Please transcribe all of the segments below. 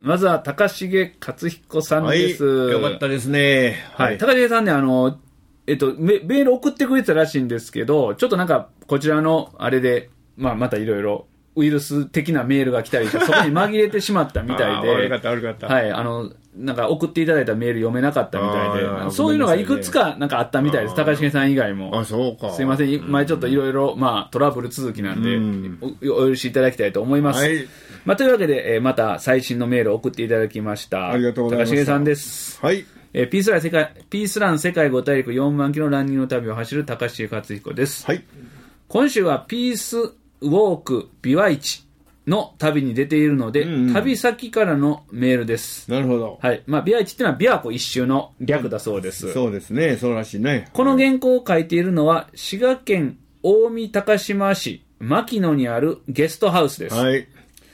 まずは高重克彦さんです。 はい、よかったですね。 はい。高重さんね、メール送ってくれてたらしいんですけど、ちょっとなんか、こちらのあれで、またいろいろ、ウイルス的なメールが来たりして、そこに紛れてしまったみたいで。 悪かった。 はい。なんか送っていただいたメール読めなかったみたいで、そういうのがいくつかなんかあったみたいです。高重さん以外も。 あ、そうか。 すいません。前ちょっといろいろ、トラブル続きなんで、お許しいただきたいと思います。はい。というわけで、また最新のメールを送っていただきました。 ありがとうございます。 高重さんです。 はい。 ピースラン世界5大陸4万キロランニングの旅を走る高重克彦です。 はい。 今週はピースウォークビワイチの旅に出ているので、旅先からのメールです。 なるほど。 はい。ビワイチっていうのは琵琶湖一周の略だそうです。 そうですね。そうらしいね。 この原稿を書いているのは、滋賀県近江高島市牧野にあるゲストハウスです。 はい。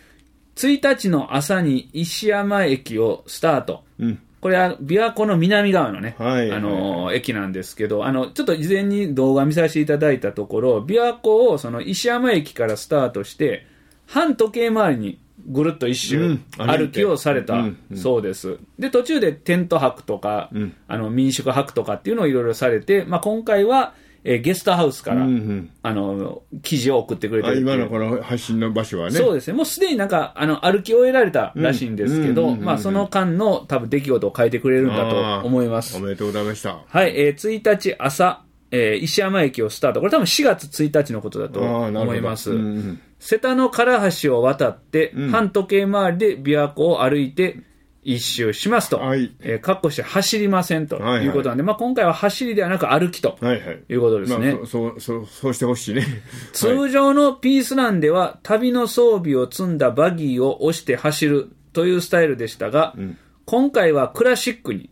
1日の朝に石山駅をスタート。これは琵琶湖の南側のね、駅なんですけど、ちょっと事前に動画見させていただいたところ、琵琶湖をその石山駅からスタートして、半時計回りにぐるっと一周歩きをされたそうです。で、途中でテント泊とか、民宿泊とかっていうのをいろいろされて、今回は、ゲストハウスから、記事を送ってくれてる。 今のこの発信の場所はね。 そうですね。もうすでになんか、歩き終えられたらしいんですけど、その間の多分出来事を書いてくれるんだと思います。 おめでとうございました。 はい、1日朝、石山駅をスタート。これ多分4月1日のことだと思います。瀬田の唐橋を渡って、半時計回りで琵琶湖を歩いて、一周しますと、かっこして走りませんということなんで、今回は走りではなく歩きということですね。 そうしてほしいね。 通常のピースランでは旅の装備を積んだバギーを押して走るというスタイルでしたが、今回はクラシックに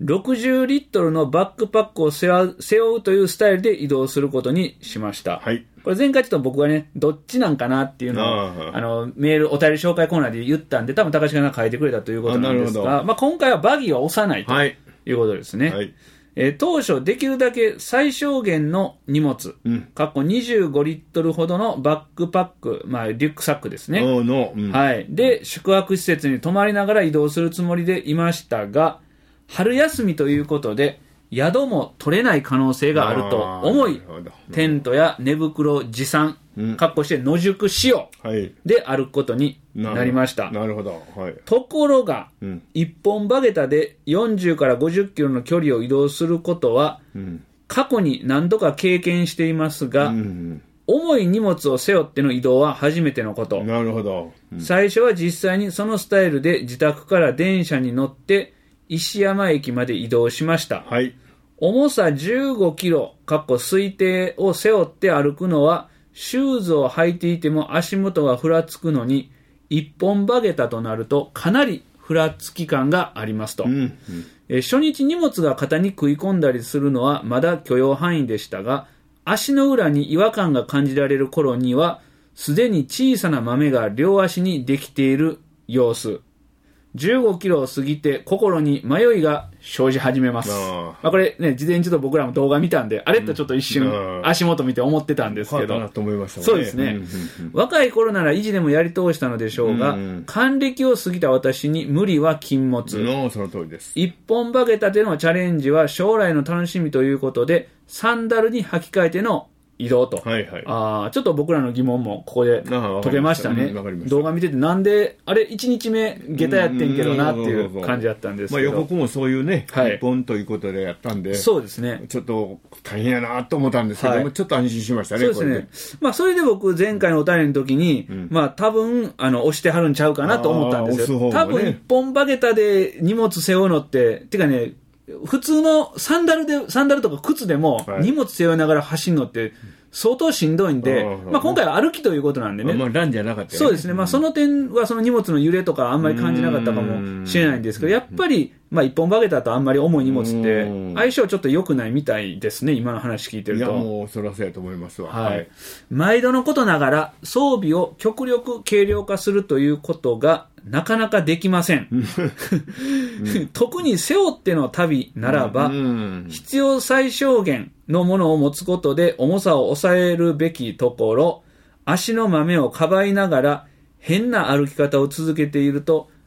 60リットルのバックパックを背負うというスタイルで移動することにしました。これ前回ちょっと僕がね、どっちなんかなっていうのを、メール、お便り紹介コーナーで言ったんで、多分高橋が書いてくれたということなんですが、今回はバギーは押さないということですね。当初できるだけ最小限の荷物、25リットルほどのバックパック、リュックサックですね。で、宿泊施設に泊まりながら移動するつもりでいましたが、春休みということで、宿も取れない可能性があると思い、テントや寝袋持参、して野宿しようで歩くことになりました。ところが、一本バゲタで40から50キロの距離を移動することは、過去に何度か経験していますが、重い荷物を背負っての移動は初めてのこと。最初は実際にそのスタイルで自宅から電車に乗って、石山駅まで移動しました。重さ15キロ、推定を背負って歩くのは、シューズを履いていても足元がふらつくのに、一本バゲタとなるとかなりふらつき感がありますと。初日荷物が肩に食い込んだりするのはまだ許容範囲でしたが、足の裏に違和感が感じられる頃には、すでに小さな豆が両足にできている様子。15キロを過ぎて心に迷いが生じ始めます。これね、事前にちょっと僕らも動画見たんで、あれってちょっと一瞬足元見て思ってたんですけど。そうですね。若い頃なら維持でもやり通したのでしょうが、還暦を過ぎた私に無理は禁物。 その通りです。 一本バゲタでのチャレンジは将来の楽しみということで、サンダルに履き替えての移動と。ちょっと僕らの疑問もここで解けましたね。動画見ててなんで、あれ1日目下駄やってんけどなっていう感じだったんですけど。 予告もそういうね、一本ということでやったんで、 そうですね。 ちょっと大変やなと思ったんですけども、ちょっと安心しましたね。 そうですね。それで僕前回のお便りの時に、多分、押してはるんちゃうかなと思ったんですよ。多分一本バゲタで荷物背負うのって、てかね、普通のサンダルとか靴でも荷物背負いながら走るのって相当しんどいんで、今回は歩きということなんでね。 ランじゃなかったよね。 そうですね。その点はその荷物の揺れとかあんまり感じなかったかもしれないんですけど、やっぱり、一本バゲタとあんまり重い荷物って相性ちょっと良くないみたいですね。今の話聞いてると。 もうそらそうやと思いますわ。 毎度のことながら装備を極力軽量化するということがなかなかできません。特に背負っての旅ならば、必要最小限のものを持つことで重さを抑えるべきところ、足の豆をかばいながら変な歩き方を続けていると、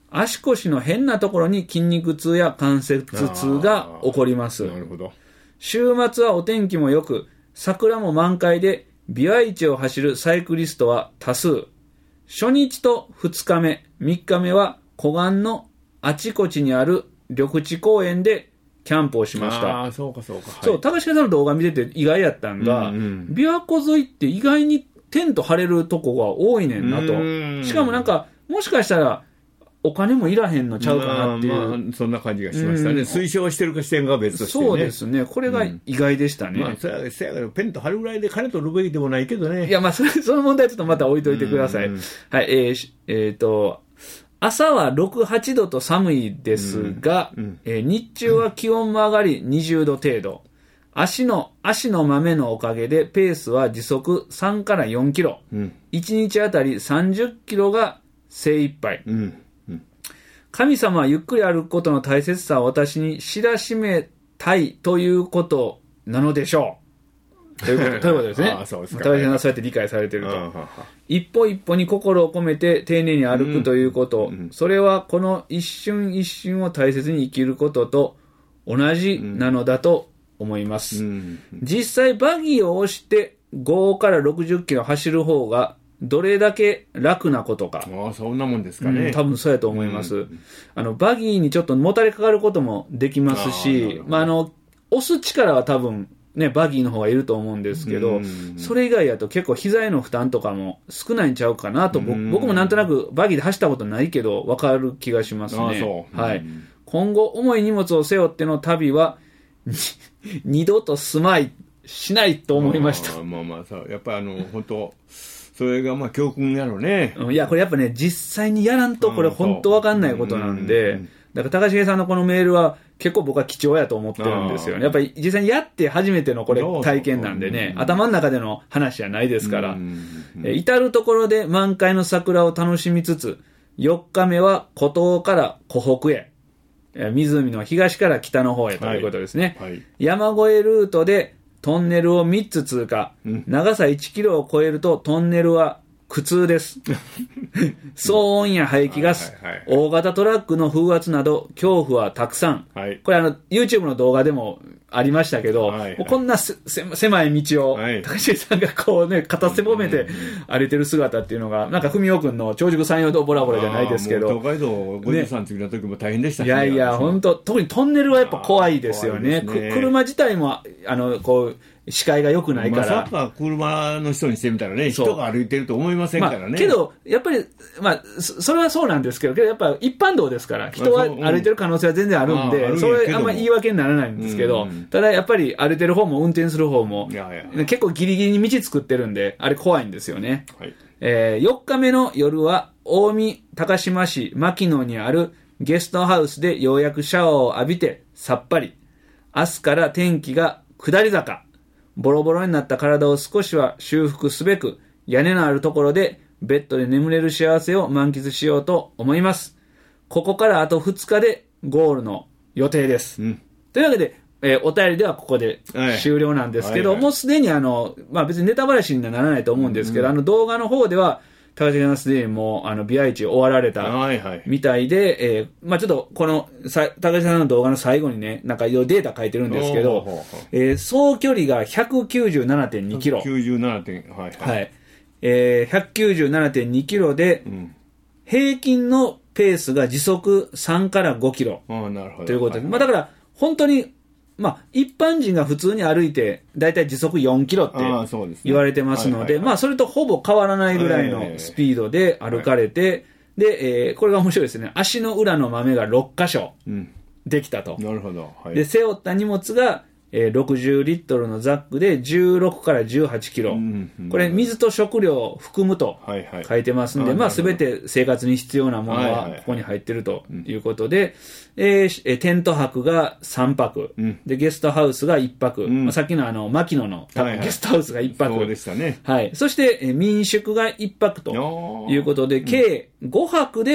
足腰の変なところに筋肉痛や関節痛が起こります。 なるほど。 週末はお天気も良く、桜も満開で、琵琶市を走るサイクリストは多数。初日と2日目、3日目は湖岸のあちこちにある緑地公園でキャンプをしました。 ああ、そうかそうか。 そう、高橋さんの動画見てて意外やったんが、琵琶湖沿いって意外にテント張れるとこが多いねんなと。しかもなんか、もしかしたら、お金もいらへんのちゃうかなっていう。 まあ、そんな感じがしましたね。推奨してるか視点が別としてね。 そうですね。これが意外でしたね。 まあ、そやけど、ペンと貼るぐらいで金取るべきでもないけどね。 いや、まあ、その問題はちょっとまた置いといてください。はい、朝は6、8度と寒いですが、日中は気温も上がり20度程度。足の豆のおかげでペースは時速3から4キロ。1日あたり30キロが精一杯。神様はゆっくり歩くことの大切さを私に知らしめたいということなのでしょう。ということですね。 そうですか。 高橋さんはそうやって理解されていると。一歩一歩に心を込めて丁寧に歩くということ。それはこの一瞬一瞬を大切に生きることと同じなのだと思います。実際バギーを押して5から60キロ走る方がどれだけ楽なことか。 ああ、そんなもんですかね。 多分そうやと思います。バギーにちょっともたれかかることもできますし、押す力は多分ね、バギーの方がいると思うんですけど、それ以外だと結構膝への負担とかも少ないんちゃうかなと、僕もなんとなくバギーで走ったことないけど、わかる気がしますね。はい。今後、重い荷物を背負っての旅は、二度としないと思いました。 やっぱり本当、それがまあ教訓やろね。 いや、これやっぱね、実際にやらんとこれ本当わかんないことなんで、だから高重さんのこのメールは結構僕は貴重やと思ってるんですよね。やっぱり実際にやって初めてのこれ体験なんでね、頭の中での話じゃないですから。至るところで満開の桜を楽しみつつ、4日目は湖東から湖北へ、湖の東から北の方へということですね。山越えルートでトンネルを3つ通過。長さ1キロを超えるとトンネルは苦痛です。騒音や排気ガス、大型トラックの風圧など恐怖はたくさん。これYouTube の動画でもありましたけど、こんな狭い道を高重さんがこうね、片せぼめて歩いてる姿っていうのが、なんか文雄くんの長熟山陽道ボラボラじゃないですけど。 東海道53次の時も大変でしたね。 いやいや、本当特にトンネルはやっぱ怖いですよね。車自体も、こう、視界が良くないから。 まさか車の人にしてみたらね、人が歩いてると思いませんからね。 けど、やっぱり、それはそうなんですけど、やっぱ一般道ですから、人は歩いてる可能性は全然あるんで、それあんま言い訳にならないんですけど、ただやっぱり歩いてる方も運転する方も、結構ギリギリに道作ってるんで、あれ怖いんですよね。4日目の夜は、近江高島市牧野にあるゲストハウスでようやくシャワーを浴びてさっぱり。明日から天気が下り坂。ボロボロになった体を少しは修復すべく、屋根のあるところでベッドで眠れる幸せを満喫しようと思います。ここからあと2日でゴールの予定です。というわけで、お便りではここで終了なんですけど、もうすでに別にネタバラシにはならないと思うんですけど、動画の方では、高重さんすでにもう、琵琶市終わられたみたいで、ちょっとこの、高重さんの動画の最後にね、なんかいろいろデータ書いてるんですけど、総距離が 197.2 キロ。197.2 キロで、平均のペースが時速3から5キロ。ということで、だから、本当に、一般人が普通に歩いて、だいたい時速4キロって言われてますので、それとほぼ変わらないぐらいのスピードで歩かれて、で、これが面白いですね。足の裏の豆が6箇所できたと。 なるほど。 で、背負った荷物が、60リットルのザックで16から18キロ。これ、水と食料を含むと書いてますんで、すべて生活に必要なものはここに入ってるということで、テント泊が3泊、で、ゲストハウスが1泊、さっきの牧野のゲストハウスが1泊。 そうでしたね。 はい。そして、民宿が1泊ということで、計5泊で、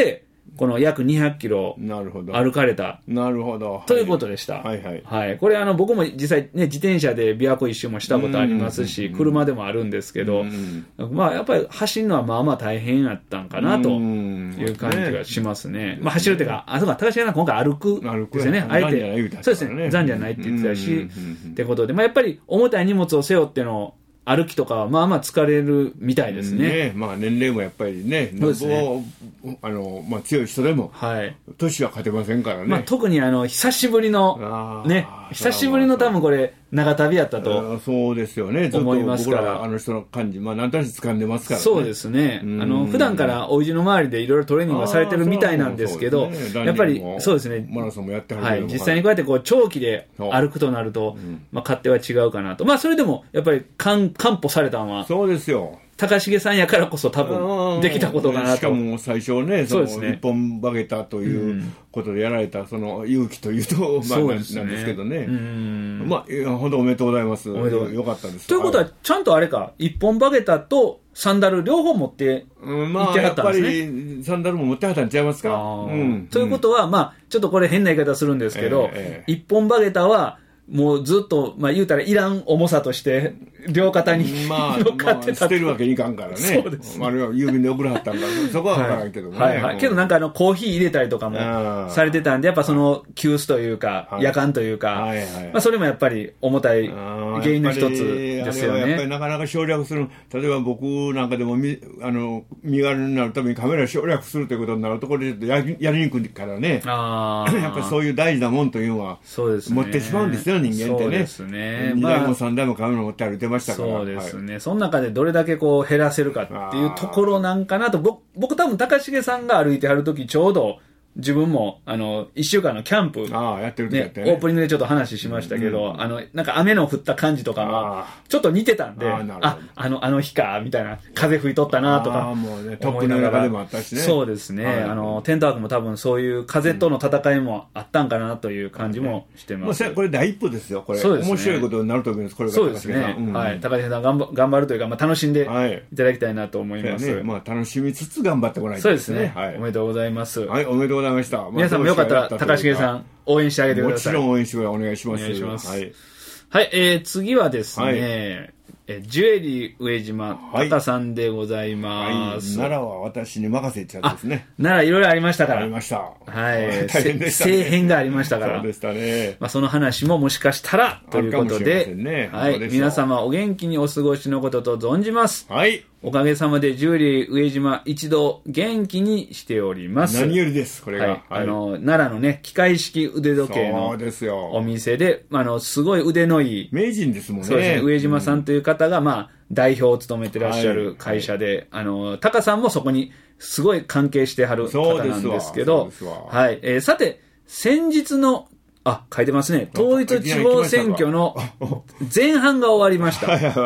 この約200キロ歩かれた。 なるほど。 ということでした。 はいはい。 はい。これ僕も実際ね、自転車で琵琶湖一周もしたことありますし、車でもあるんですけど、まあやっぱり走るのはまあまあ大変やったんかなという感じがしますね。まあ走るっていうか、そうか、高橋さん今回歩くですよね。あえて。そうですね。残じゃないって言ってたし、ってことで、まあやっぱり重たい荷物を背負っての歩きとかはまあまあ疲れるみたいですね。 まあ年齢もやっぱりね、まあ強い人でも、年は勝てませんからね。 まあ特に久しぶりの、ね、久しぶりの多分これ、長旅やったと。 そうですよね。ずっと僕らあの人の感じ、まあ何となく掴んでますからね。 そうですね。普段からお家の周りでいろいろトレーニングがされてるみたいなんですけど、やっぱりそうですね。 マラソンもやってはるけど。 はい。実際にこうやってこう長期で歩くとなると、まあ勝手は違うかなと。まあそれでもやっぱり完歩されたのは。 そうですよ。 高重さんやからこそ多分できたことかなと。 しかも最初ね、その一本バゲタということでやられたその勇気というと、まあなんですけどね。まあ本当おめでとうございます。よかったです。 ということはちゃんとあれか、一本バゲタとサンダル両方持って行ってはったんですね。 やっぱりサンダルも持ってはったんちゃいますか。 ということは、まあちょっとこれ変な言い方するんですけど、一本バゲタはもうずっと、まあ言うたらいらん重さとして、両肩に乗っかってた。 捨てるわけにいかんからね。 そうです。 あれは郵便で送らはったんだ。そこはわからんけどね。 はい。けどなんかコーヒー入れたりとかもされてたんで、やっぱその急須というか、夜間というか、まあそれもやっぱり重たい原因の一つですよね。 やっぱりなかなか省略する。例えば僕なんかでも身軽になるためにカメラ省略するということになると、これやりにくいからね。やっぱりそういう大事なもんというのは、持ってしまうんですよ。人間ってね。そうですね。2台も3台もカメラ持って歩いてましたから。 そうですね。その中でどれだけこう減らせるかっていうところなんかなと、僕多分高重さんが歩いてはるときちょうど自分も1週間のキャンプ、 やってるね、オープニングでちょっと話しましたけど、なんか雨の降った感じとかもちょっと似てたんで、あの日かみたいな、風吹いとったなとかもうね、トップの中でもあったしね。 そうですね。テントワークも多分そういう風との戦いもあったんかなという感じもしてます。 これ第一歩ですよ。これ面白いことになると思います。これがそうですね。はい。高橋さん頑張るというか、まあ楽しんでいただきたいなと思います。 まあ楽しみつつ頑張ってもらいたいですね。おめでとうございます。 はい、おめでとうございました。 皆さんもよかったら高重さん応援してあげてください。 もちろん応援してお願いします。 お願いします。はい、次はですね、ジュエリー上島高さんでございます。 奈良は私に任せちゃうんですね。 奈良いろいろありましたから。 ありました。 はい。 大変でしたね。 政変がありましたから。 そうでしたね。 まあその話ももしかしたらということで、はい。皆様お元気にお過ごしのことと存じます。 はい。 おかげさまでジュエリー上島一度元気にしております。 何よりです、これが。 奈良のね、機械式腕時計のお店で、すごい腕のいい。 名人ですもんね。 そうですね。上島さんという方が、まあ、代表を務めてらっしゃる会社で、タカさんもそこにすごい関係してはる方なんですけど、はい。さて、先日の、書いてますね。統一地方選挙の前半が終わりました。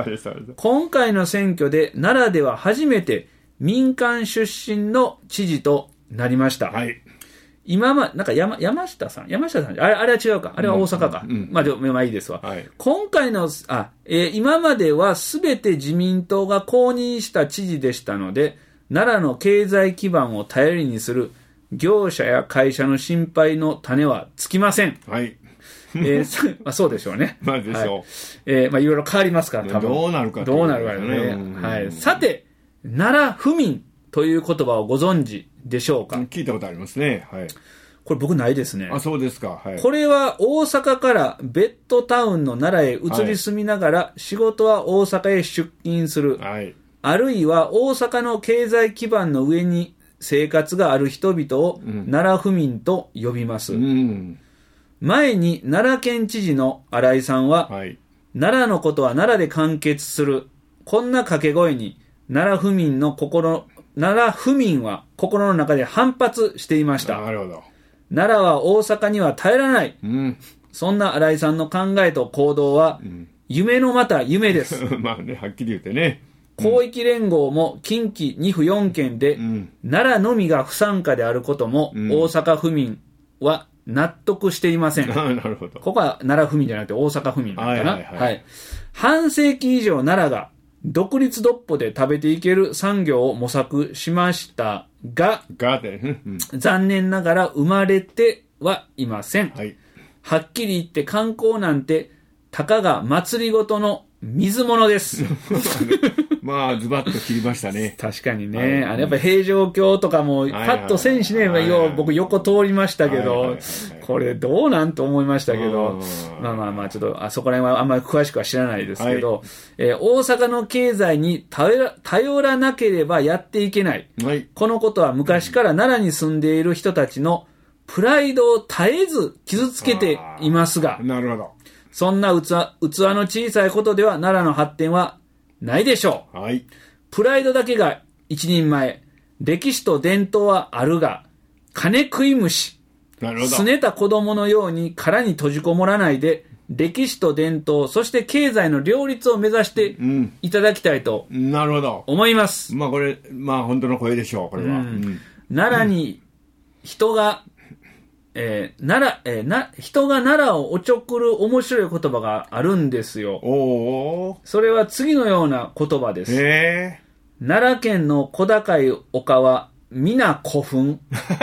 今回の選挙で奈良では初めて民間出身の知事となりました。 はい。 なんか山下さんあれは違うか。あれは大阪か。まあいいですわ。 はい、 今回の、今まではすべて自民党が公認した知事でしたので、奈良の経済基盤を頼りにする業者や会社の心配の種はつきません。 はい。 そうでしょうね。 まあでしょう。いろいろ変わりますから、多分。 どうなるかね。はい。さて、奈良府民という言葉をご存知でしょうか？ 聞いたことありますね。はい。 これ僕ないですね。 そうですか。はい。 これは大阪からベッドタウンの奈良へ移り住みながら、仕事は大阪へ出勤する。 はい。 あるいは大阪の経済基盤の上に生活がある人々を奈良府民と呼びます。前に奈良県知事の新井さんは、奈良のことは奈良で完結する。こんな掛け声に奈良府民は心の中で反発していました。 なるほど。 奈良は大阪には耐えられない。そんな新井さんの考えと行動は、夢のまた夢です。 まあね、はっきり言ってね。 広域連合も近畿2府4県で、奈良のみが不参加であることも、大阪府民は納得していません。 なるほど。 ここは奈良府民じゃなくて大阪府民なのかな。はい。半世紀以上奈良が独立独歩で食べていける産業を模索しましたが、残念ながら生まれてはいません。はい、はっきり言って観光なんてたかが祭りごとの水物です。 まあズバッと切りましたね。 確かにね、やっぱり平城京とかもパッとせんしね、僕横通りましたけど、これどうなんと思いましたけど、まあちょっとそこら辺はあんまり詳しくは知らないですけど、大阪の経済に頼らなければやっていけない、このことは昔から奈良に住んでいる人たちのプライドを絶えず傷つけていますが、 なるほど。 そんな器の小さいことでは奈良の発展はないでしょう。はい。プライドだけが一人前。歴史と伝統はあるが、金食い虫。なるほど。拗ねた子供のように殻に閉じこもらないで、歴史と伝統、そして経済の両立を目指していただきたいと思います。 まあこれ、本当の声でしょう、これは。 奈良に人が、人が奈良をおちょくる面白い言葉があるんですよ。それは次のような言葉です。奈良県の小高い丘は皆古墳。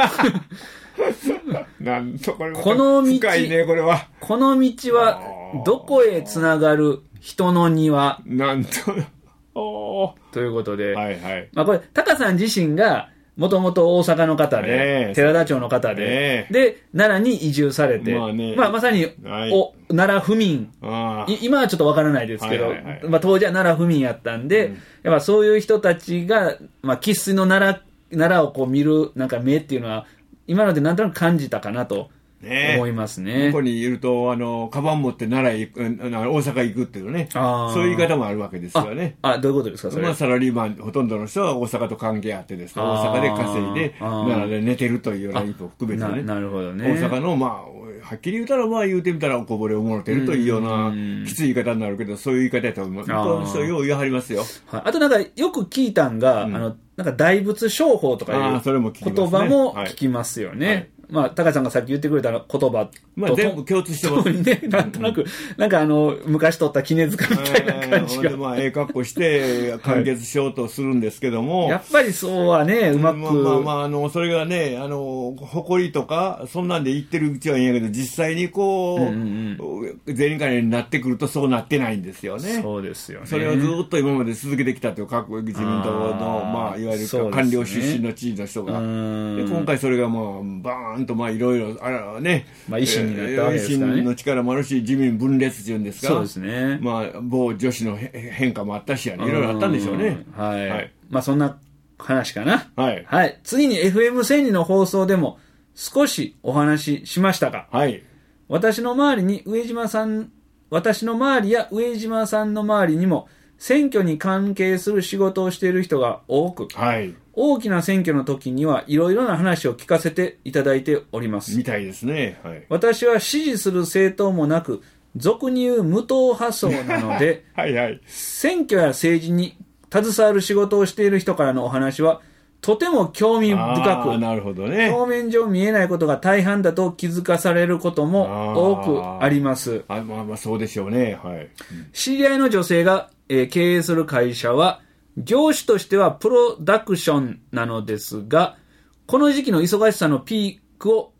なんとこれ深いね、これは。 この道はどこへつながる人の庭。 なんと。 ということで、これタカさん自身がもともと大阪の方で、寺田町の方で、で、奈良に移住されて、まさに、奈良府民、今はちょっとわからないですけど、当時は奈良府民やったんで、やっぱそういう人たちが、生粋の奈良をこう見るなんか目っていうのは、今のでなんとなく感じたかなと思いますね。 ここにいると、カバン持って奈良大阪行くっていうね、そういう言い方もあるわけですよね。 どういうことですか、それ。 サラリーマン、ほとんどの人は大阪と関係あってですね、大阪で稼いで、奈良で寝てるというような意図を含めてね。 なるほどね。 大阪の、はっきり言うたら、言うてみたらおこぼれをもろてるというような、きつい言い方になるけど、そういう言い方やと思います。そういう言いはりますよ。 あとなんか、よく聞いたんが、なんか大仏商法とかいう言葉も聞きますよね。高橋さんがさっき言ってくれた言葉と全部共通してますね。なんとなく、なんか昔取った杵塚みたいな感じが。 格好して完結しようとするんですけども。 やっぱりそうはね、うまく。 それがね、誇りとか、そんなんで言ってるうちはいいんやけど、実際に税理金になってくるとそうなってないんですよね。 そうですよね。 それをずっと今まで続けてきたという各自民党の、いわゆる官僚出身の知事の人が。で今回それがバーンといろいろ維新になったわけですからね。 維新の力もあるし、自民分裂っていうんですか。 そうですね。 某女子の変化もあったしいろいろあったんでしょうね。 そんな話かな。次に FM 千里の放送でも少しお話ししましたが、私の周りや上島さんの周りにも選挙に関係する仕事をしている人が多く、大きな選挙の時にはいろいろな話を聞かせていただいております。 みたいですね。 私は支持する政党もなく、俗に言う無党派層なので、選挙や政治に携わる仕事をしている人からのお話は、とても興味深く、 なるほどね、 表面上見えないことが大半だと気づかされることも多くあります。 そうでしょうね。 知り合いの女性が、経営する会社は、業種としてはプロダクションなのですが、この時期は忙しさのピークを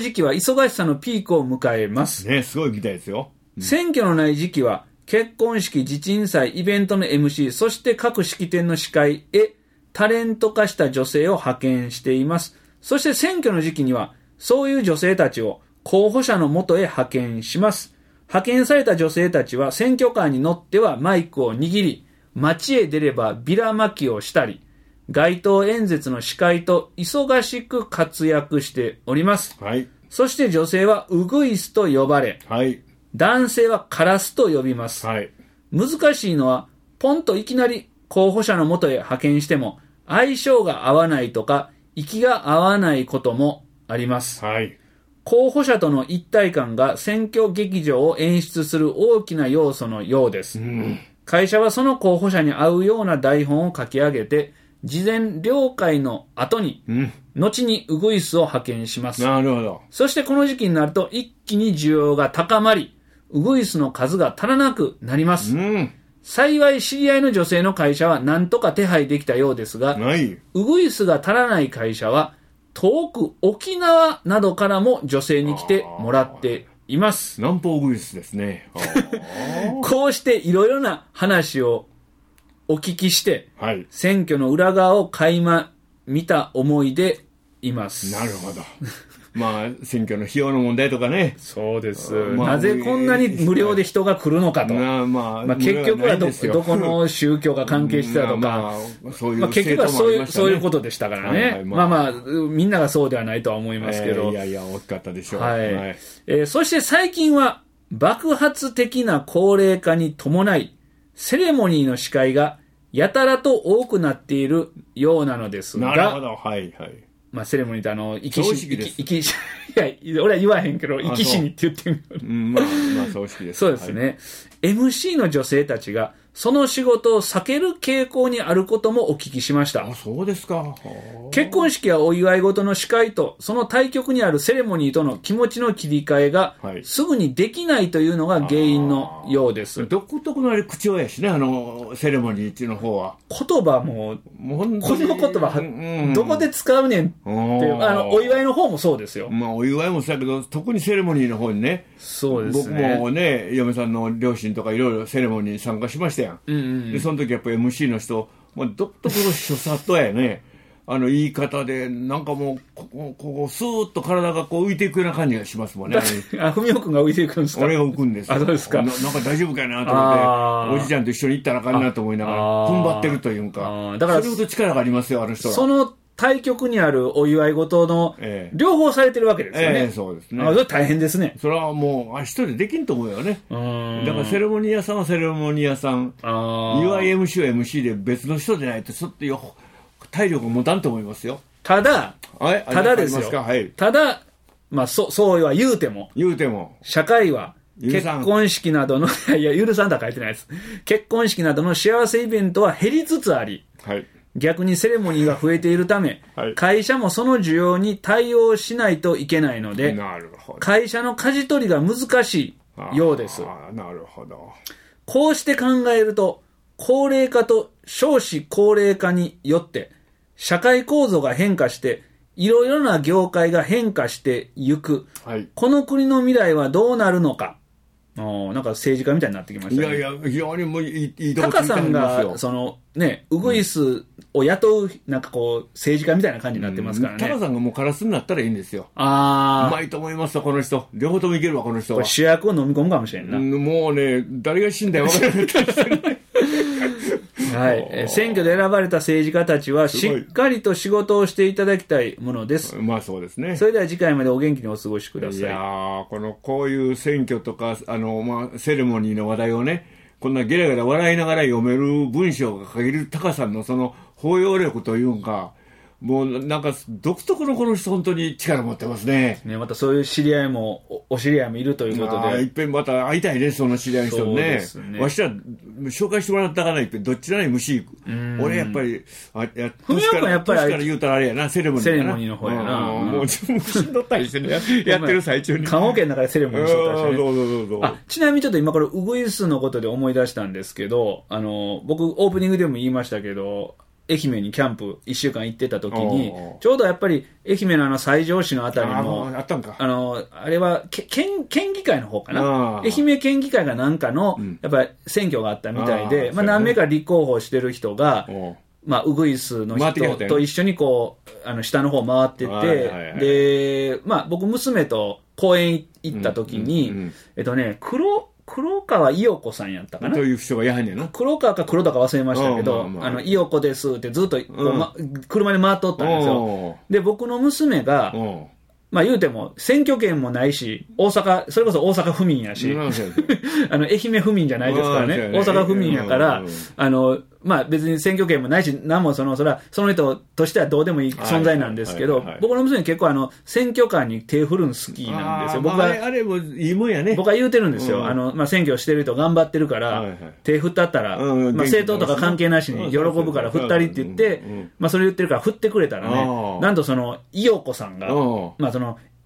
迎えます。 すごいみたいですよ。 選挙のない時期は、結婚式、地鎮祭、イベントの MC、そして各式典の司会へタレント化した女性を派遣しています。そして選挙の時期には、そういう女性たちを候補者の元へ派遣します。派遣された女性たちは選挙カーに乗ってはマイクを握り、街へ出ればビラまきをしたり、街頭演説の司会と忙しく活躍しております。そして女性はウグイスと呼ばれ、男性はカラスと呼びます。難しいのは、ポンといきなり候補者の元へ派遣しても、相性が合わないとか、息が合わないこともあります。候補者との一体感が選挙劇場を演出する大きな要素のようです。会社はその候補者に合うような台本を書き上げて、事前了解の後に、後にウグイスを派遣します。 なるほど。 そしてこの時期になると一気に需要が高まり、ウグイスの数が足らなくなります。 幸い知り合いの女性の会社は何とか手配できたようですが、ウグイスが足らない会社は遠く沖縄などからも女性に来てもらっています。 南方ウグイスですね。 こうしていろいろな話をお聞きして、はい、選挙の裏側を垣間見た思いでいます。 なるほど。まあ、選挙の費用の問題とかね。 そうです。なぜこんなに無料で人が来るのかと。結局は どこの宗教が関係してたとか、結局はそういうことでしたからね。みんながそうではないとは思いますけど。 いやいや、大きかったでしょう。 はいそして最近は、爆発的な高齢化に伴い、セレモニーの司会がやたらと多くなっているようなのですが。 なるほど、はいはい。 セレモニーっていや、俺は言わへんけど、生き死にって言ってる。 葬式です。 そうですね。はい、MC の女性たちが、その仕事を避ける傾向にあることもお聞きしました。 あ、そうですか。 結婚式やお祝い事の司会と、その対極にあるセレモニーとの気持ちの切り替えが、すぐにできないというのが原因のようです。 独特のあれ口調やしね、セレモニーっていうの方は。 言葉も、この言葉、どこで使うねんっていう、お祝いの方もそうですよ。 お祝いもそうだけど、特にセレモニーの方にね、 そうですね。 僕もね、嫁さんの両親とかいろいろセレモニーに参加しましたやん。でその時やっぱり MC の人、独特の所作やね、言い方で、なんかもう、ここスーッと体がこう浮いていくような感じがしますもんね。 文雄君が浮いていくんですか？ 俺が浮くんですよ。 そうですか。 なんか大丈夫かなと思って、おじちゃんと一緒に行ったらあかんなと思いながら、踏ん張ってるというか、だからそれほど力がありますよ、あの人は。 その対極にあるお祝い事の、両方されてるわけですよね。 そうですね。 それ大変ですね。 それはもう、一人でできんと思うよね。だからセレモニー屋さんはセレモニー屋さん、祝い MC は MC で別の人でないと、ちょっと体力を持たんと思いますよ。 ただですよ。ただ、そうは言うても、社会は、結婚式などの、許さんとは書いてないです。結婚式などの幸せイベントは減りつつあり、逆にセレモニーが増えているため、会社もその需要に対応しないといけないので、会社の舵取りが難しいようです。 なるほど。 こうして考えると、高齢化と少子高齢化によって、社会構造が変化して、いろいろな業界が変化していく。この国の未来はどうなるのか。なんか政治家みたいになってきましたね。 いやいや、非常にもういいとこついてますよ。タカさんが、ウグイスを雇う、なんか政治家みたいな感じになってますからね。 タカさんがもうカラスになったらいいんですよ。うまいと思いますわ、この人。両方ともいけるわ、この人は。 主役を飲み込むかもしれんな。 もうね、誰が死んだよ、分からない。 選挙で選ばれた政治家たちはしっかりと仕事をしていただきたいものです。 そうですね。 それでは次回までお元気にお過ごしください。 いやこういう選挙とかセレモニーの話題をね、こんなゲラゲラ笑いながら読める文章が限るタカさんのその包容力というか、もうなんか独特のこの人本当に力持ってますね。 またそういう知り合いもお知り合いもいるということで、 いっぺんまた会いたいね、その知り合いの人にね。わしは紹介してもらったからいっぺんどっちらに虫行く。俺やっぱり年から言うたらあれやな、セレモニーの方やな。 もう自分しんどったりしてね、やってる最中に。 棺桶の中でセレモニーしとったしね。ちなみにちょっと今これウグイスのことで思い出したんですけど、僕オープニングでも言いましたけど、愛媛にキャンプ1週間行ってた時に、ちょうどやっぱり愛媛の西条市のあたりも、あれは県議会の方かな。愛媛県議会がなんかの、やっぱり選挙があったみたいで、何名か立候補してる人が、ウグイスの人と一緒に下の方回ってて、で、僕娘と公園行った時に、黒川伊代子さんやったかな。 という人がやはんねんな。 黒川か黒田か忘れましたけど、伊代子ですってずっと車で回っとったんですよ。で、僕の娘が、言うても選挙権もないし、それこそ大阪府民やし、愛媛府民じゃないですからね。大阪府民やから、別に選挙権もないし、何もその人としてはどうでもいい存在なんですけど、僕の娘結構選挙カーに手振るの好きなんですよ。僕は、 あれもいいもんやね。 僕は言うてるんですよ。選挙してる人頑張ってるから、手振ったったら、政党とか関係なしに喜ぶから振ったりって言って、それ言ってるから振ってくれたらね、なんと伊代子さんが、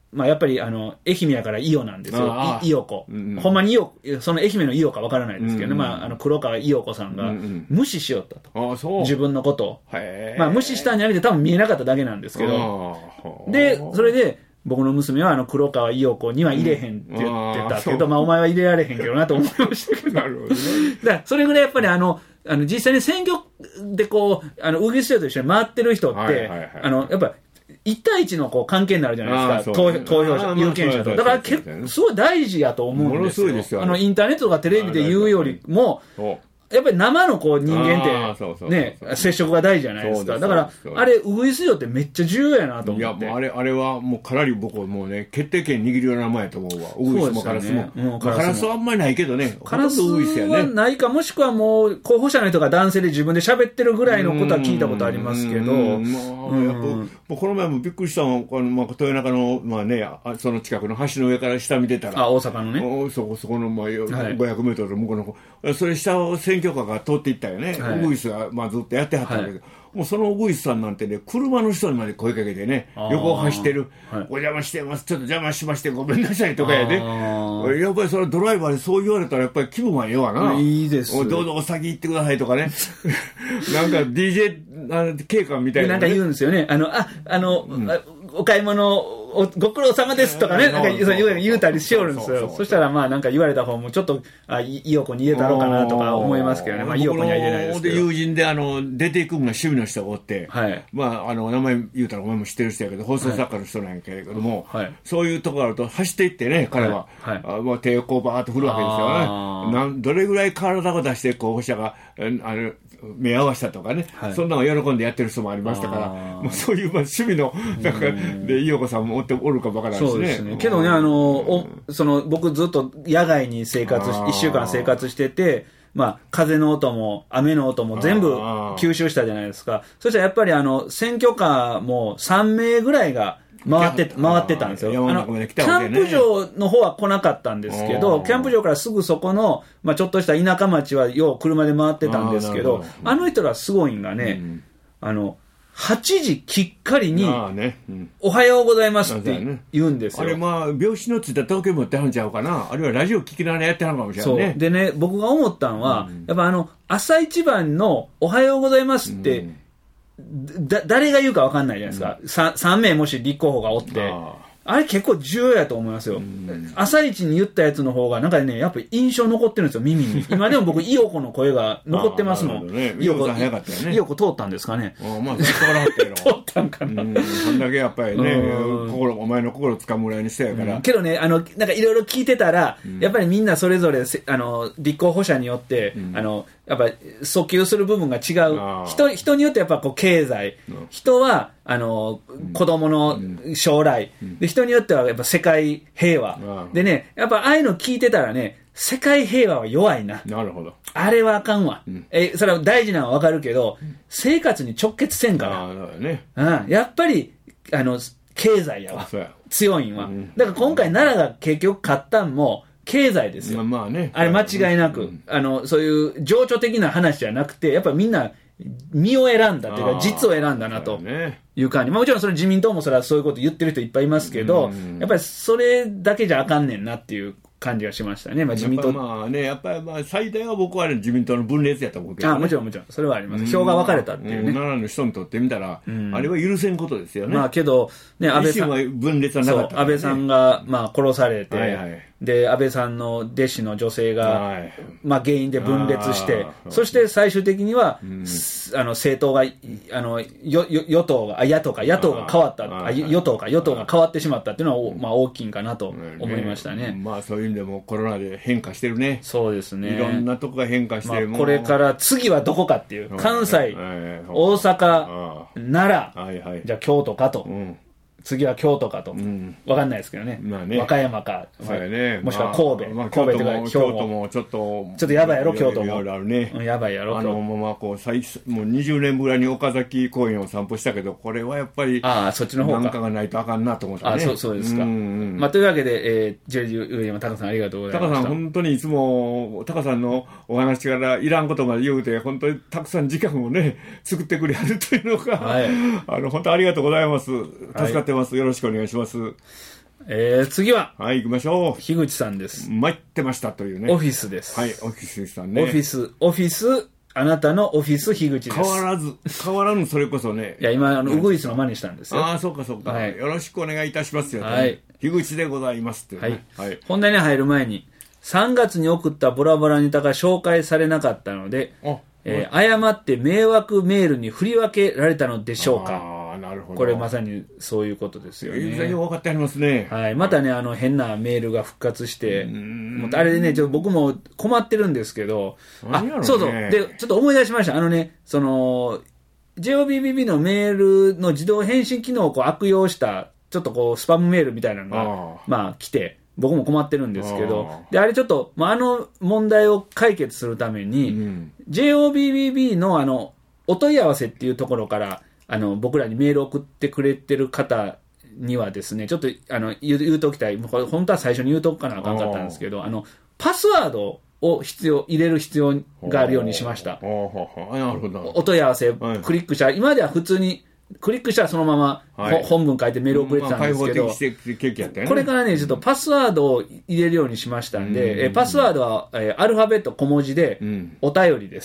やっぱり愛媛やから伊予なんですよ。伊予子。ほんまにその愛媛の伊予かわからないですけどね、黒川伊予子さんが無視しよったと。自分のことを。無視したんじゃなくて多分見えなかっただけなんですけど。で、それで、僕の娘は黒川伊代子には入れへんって言ってたけど、お前は入れられへんけどなと思いましたけど。なるほどね。だからそれぐらいやっぱり実際に選挙でこう、ウグイス嬢と一緒に回ってる人って、やっぱ、1対1のこう関係になるじゃないですか、投票者、有権者と。だからすごい大事やと思うんですよ。インターネットとかテレビで言うよりも、やっぱり生のこう人間ってね、接触が大事じゃないですか。だから、あれ、ウグイス嬢ってめっちゃ重要やなと思って。 いや、もうあれはもうかなり僕はもうね、決定権握るような名前やと思うわ。ウグイスもカラスも。カラスはあんまりないけどね。 カラスはないか、もしくはもう候補者の人が男性で自分で喋ってるぐらいのことは聞いたことありますけど。 この前もびっくりしたのは、豊中の、その近くの橋の上から下見てたら。 大阪のね。 そこの500メートル向こうの方。それ下を選挙カーが通っていったよね。ウグイスがずっとやってはったんだけど。もうそのウグイスさんなんてね、車の人にまで声かけてね、横を走ってる、お邪魔してます、ちょっと邪魔しましてごめんなさいとかやね。やっぱりそれドライバーでそう言われたらやっぱり気分はええわな。 いいです。 どうぞお先行ってくださいとかね。なんか DJ 警官みたいな、 なんか言うんですよね。お買い物ご苦労様ですとかね、なんか言うたりしよるんですよ。そしたらなんか言われた方もちょっと、伊代子に入れたろうかなとか思いますけどね。伊代子には入れないですけど。 友人で出ていくのが趣味の人がおって、名前言うたらお前も知ってる人やけど、放送作家の人なんやけれども、そういうところあると走っていってね、彼は、手をこうバーッと振るわけですよね。どれぐらい体を出して候補者が、目合わせたとかね、そんなの喜んでやってる人もありましたから、もうそういう趣味の中で伊代子さんもおるかばからんですね。 そうですね。けどね、僕ずっと野外に1週間生活してて、風の音も雨の音も全部吸収したじゃないですか。そしたらやっぱり選挙カーも3名ぐらいが回ってたんですよ。キャンプ場の方は来なかったんですけど、キャンプ場からすぐそこの、ちょっとした田舎町はよう車で回ってたんですけど、あの人らすごいんがね、8時きっかりに、おはようございますって言うんですよ。 あれ拍子のついた時計持ってはんちゃうかな。あるいはラジオ聞きながらやってはんかもしれないね。 そう。でね、僕が思ったのは、やっぱ朝一番のおはようございますって、誰が言うか分かんないじゃないですか。3名もし立候補がおって。あれ結構重要やと思いますよ。朝一に言ったやつの方が、なんかね、やっぱり印象残ってるんですよ、耳に。今でも僕、伊代子の声が残ってますもん。 伊代子さん早かったよね。 伊代子通ったんですかね。 通ったんかな。そんだけやっぱりね、お前の心をつかむぐらいにしてやから。 けどね、なんかいろいろ聞いてたら、やっぱりみんなそれぞれ、立候補者によって、やっぱり訴求する部分が違う。人によってやっぱこう経済。人は、子供の将来。で、人によってはやっぱ世界平和。でね、やっぱああいうの聞いてたらね、世界平和は弱いな。 なるほど。 あれはあかんわ。それは大事なのはわかるけど、生活に直結せんから。やっぱり、経済やわ。強いんは。だから今回奈良が結局勝ったんも、経済ですよ。あれ間違いなく、そういう情緒的な話じゃなくて、やっぱみんな、身を選んだというか、実を選んだなという感じ。もちろんそれ自民党もそれはそういうこと言ってる人いっぱいいますけど、やっぱりそれだけじゃあかんねんなっていう感じがしましたね。自民党。 やっぱり最大は僕は自民党の分裂やと思うけど、ね。 もちろん。それはあります。票が分かれたっていうね。 奈良の人にとってみたら、あれは許せんことですよね。 けど、ね、安倍さん。 分裂はなかった、 安倍さんが、殺されて、で、安倍さんの弟子の女性が、原因で分裂して、そして最終的には、政党が、与党が変わった、与党が変わってしまったっていうのは、大きいんかなと思いましたね。 そういう意味でもコロナで変化してるね。 そうですね。 いろんなとこが変化して、 これから次はどこかっていう、関西、大阪、奈良、じゃあ京都かと。次は京都かと。わかんないですけどね。和歌山か。もしくは神戸。神戸とか兵庫。 京都もちょっとやばいやろ、京都も。 いろいろあるね。 やばいやろ、 もう20年ぶりに岡崎公園を散歩したけど、これはやっぱり、 そっちの方か。 なんかがないとあかんなと思ったね。 そうですか。というわけで、ジェリー・ウィリアム・タカさんありがとうございました。 タカさん、本当にいつも、タカさんのお話からいらんことまで言うて、本当にたくさん時間をね、作ってくれはるというのが、本当ありがとうございます。助かってます。よろしくお願いします。 次は、 はい、行きましょう。 樋口さんです。 待ってましたというね。 オフィスです。 はい、オフィスさんね。 オフィス、あなたのオフィス樋口です。 変わらぬそれこそね。 いや、今、ウグイスの真似したんですよ。 ああ、そうかそうか、はい。よろしくお願いいたしますよ。 はい。 樋口でございますっていうね。 はい。本題に入る前に、3月に送ったボラボラネタが紹介されなかったので、誤って迷惑メールに振り分けられたのでしょうか。 なるほど。 これまさにそういうことですよね。 よく分かってありますね。 はい。またね、変なメールが復活して、あれでね、僕も困ってるんですけど、そうそう。で、ちょっと思い出しました。JOBBB のメールの自動返信機能をこう悪用した、ちょっとこう、スパムメールみたいなのが、来て、僕も困ってるんですけど、で、あれちょっと、問題を解決するために、JOBBB のお問い合わせっていうところから、僕らにメールを送ってくれてる方にはですね、ちょっと、言うときたい。これ本当は最初に言うとくかなあかんかったんですけど、パスワードを入れる必要があるようにしました。 なるほど。 お問い合わせ、クリックしたら、今までは普通に、クリックしたらそのまま、本文書いてメール送れてたんですけど、これからね、ちょっとパスワードを入れるようにしましたんで、パスワードは、アルファベット小文字で、お便りです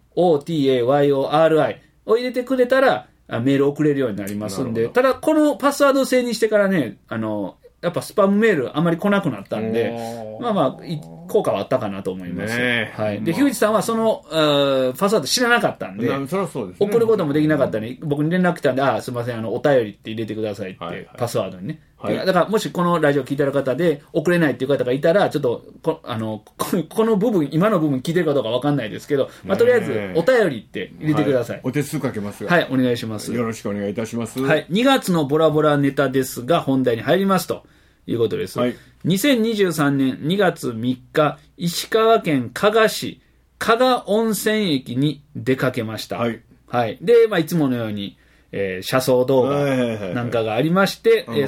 。OTAYORI を入れてくれたら、メール送れるようになりますんで、ただこのパスワード制にしてからね、やっぱスパムメールあまり来なくなったんで、効果はあったかなと思います。はい。で、樋口さんはその、パスワード知らなかったんで、送ることもできなかったんで、僕に連絡来たんで、すみません、お便りって入れてくださいって、パスワードにね。だから、もしこのラジオ聞いてる方で、送れないっていう方がいたら、ちょっと、この部分、今の部分聞いてるかどうかわかんないですけど、とりあえず、お便りって入れてください。 お手数かけますよ。 はい、お願いします。 よろしくお願いいたします。 はい。2月のボラボラネタですが、本題に入りますということです。はい。2023年2月3日、石川県加賀市、加賀温泉駅に出かけました。はい。はい。で、いつものように、車窓動画なんかがありまして、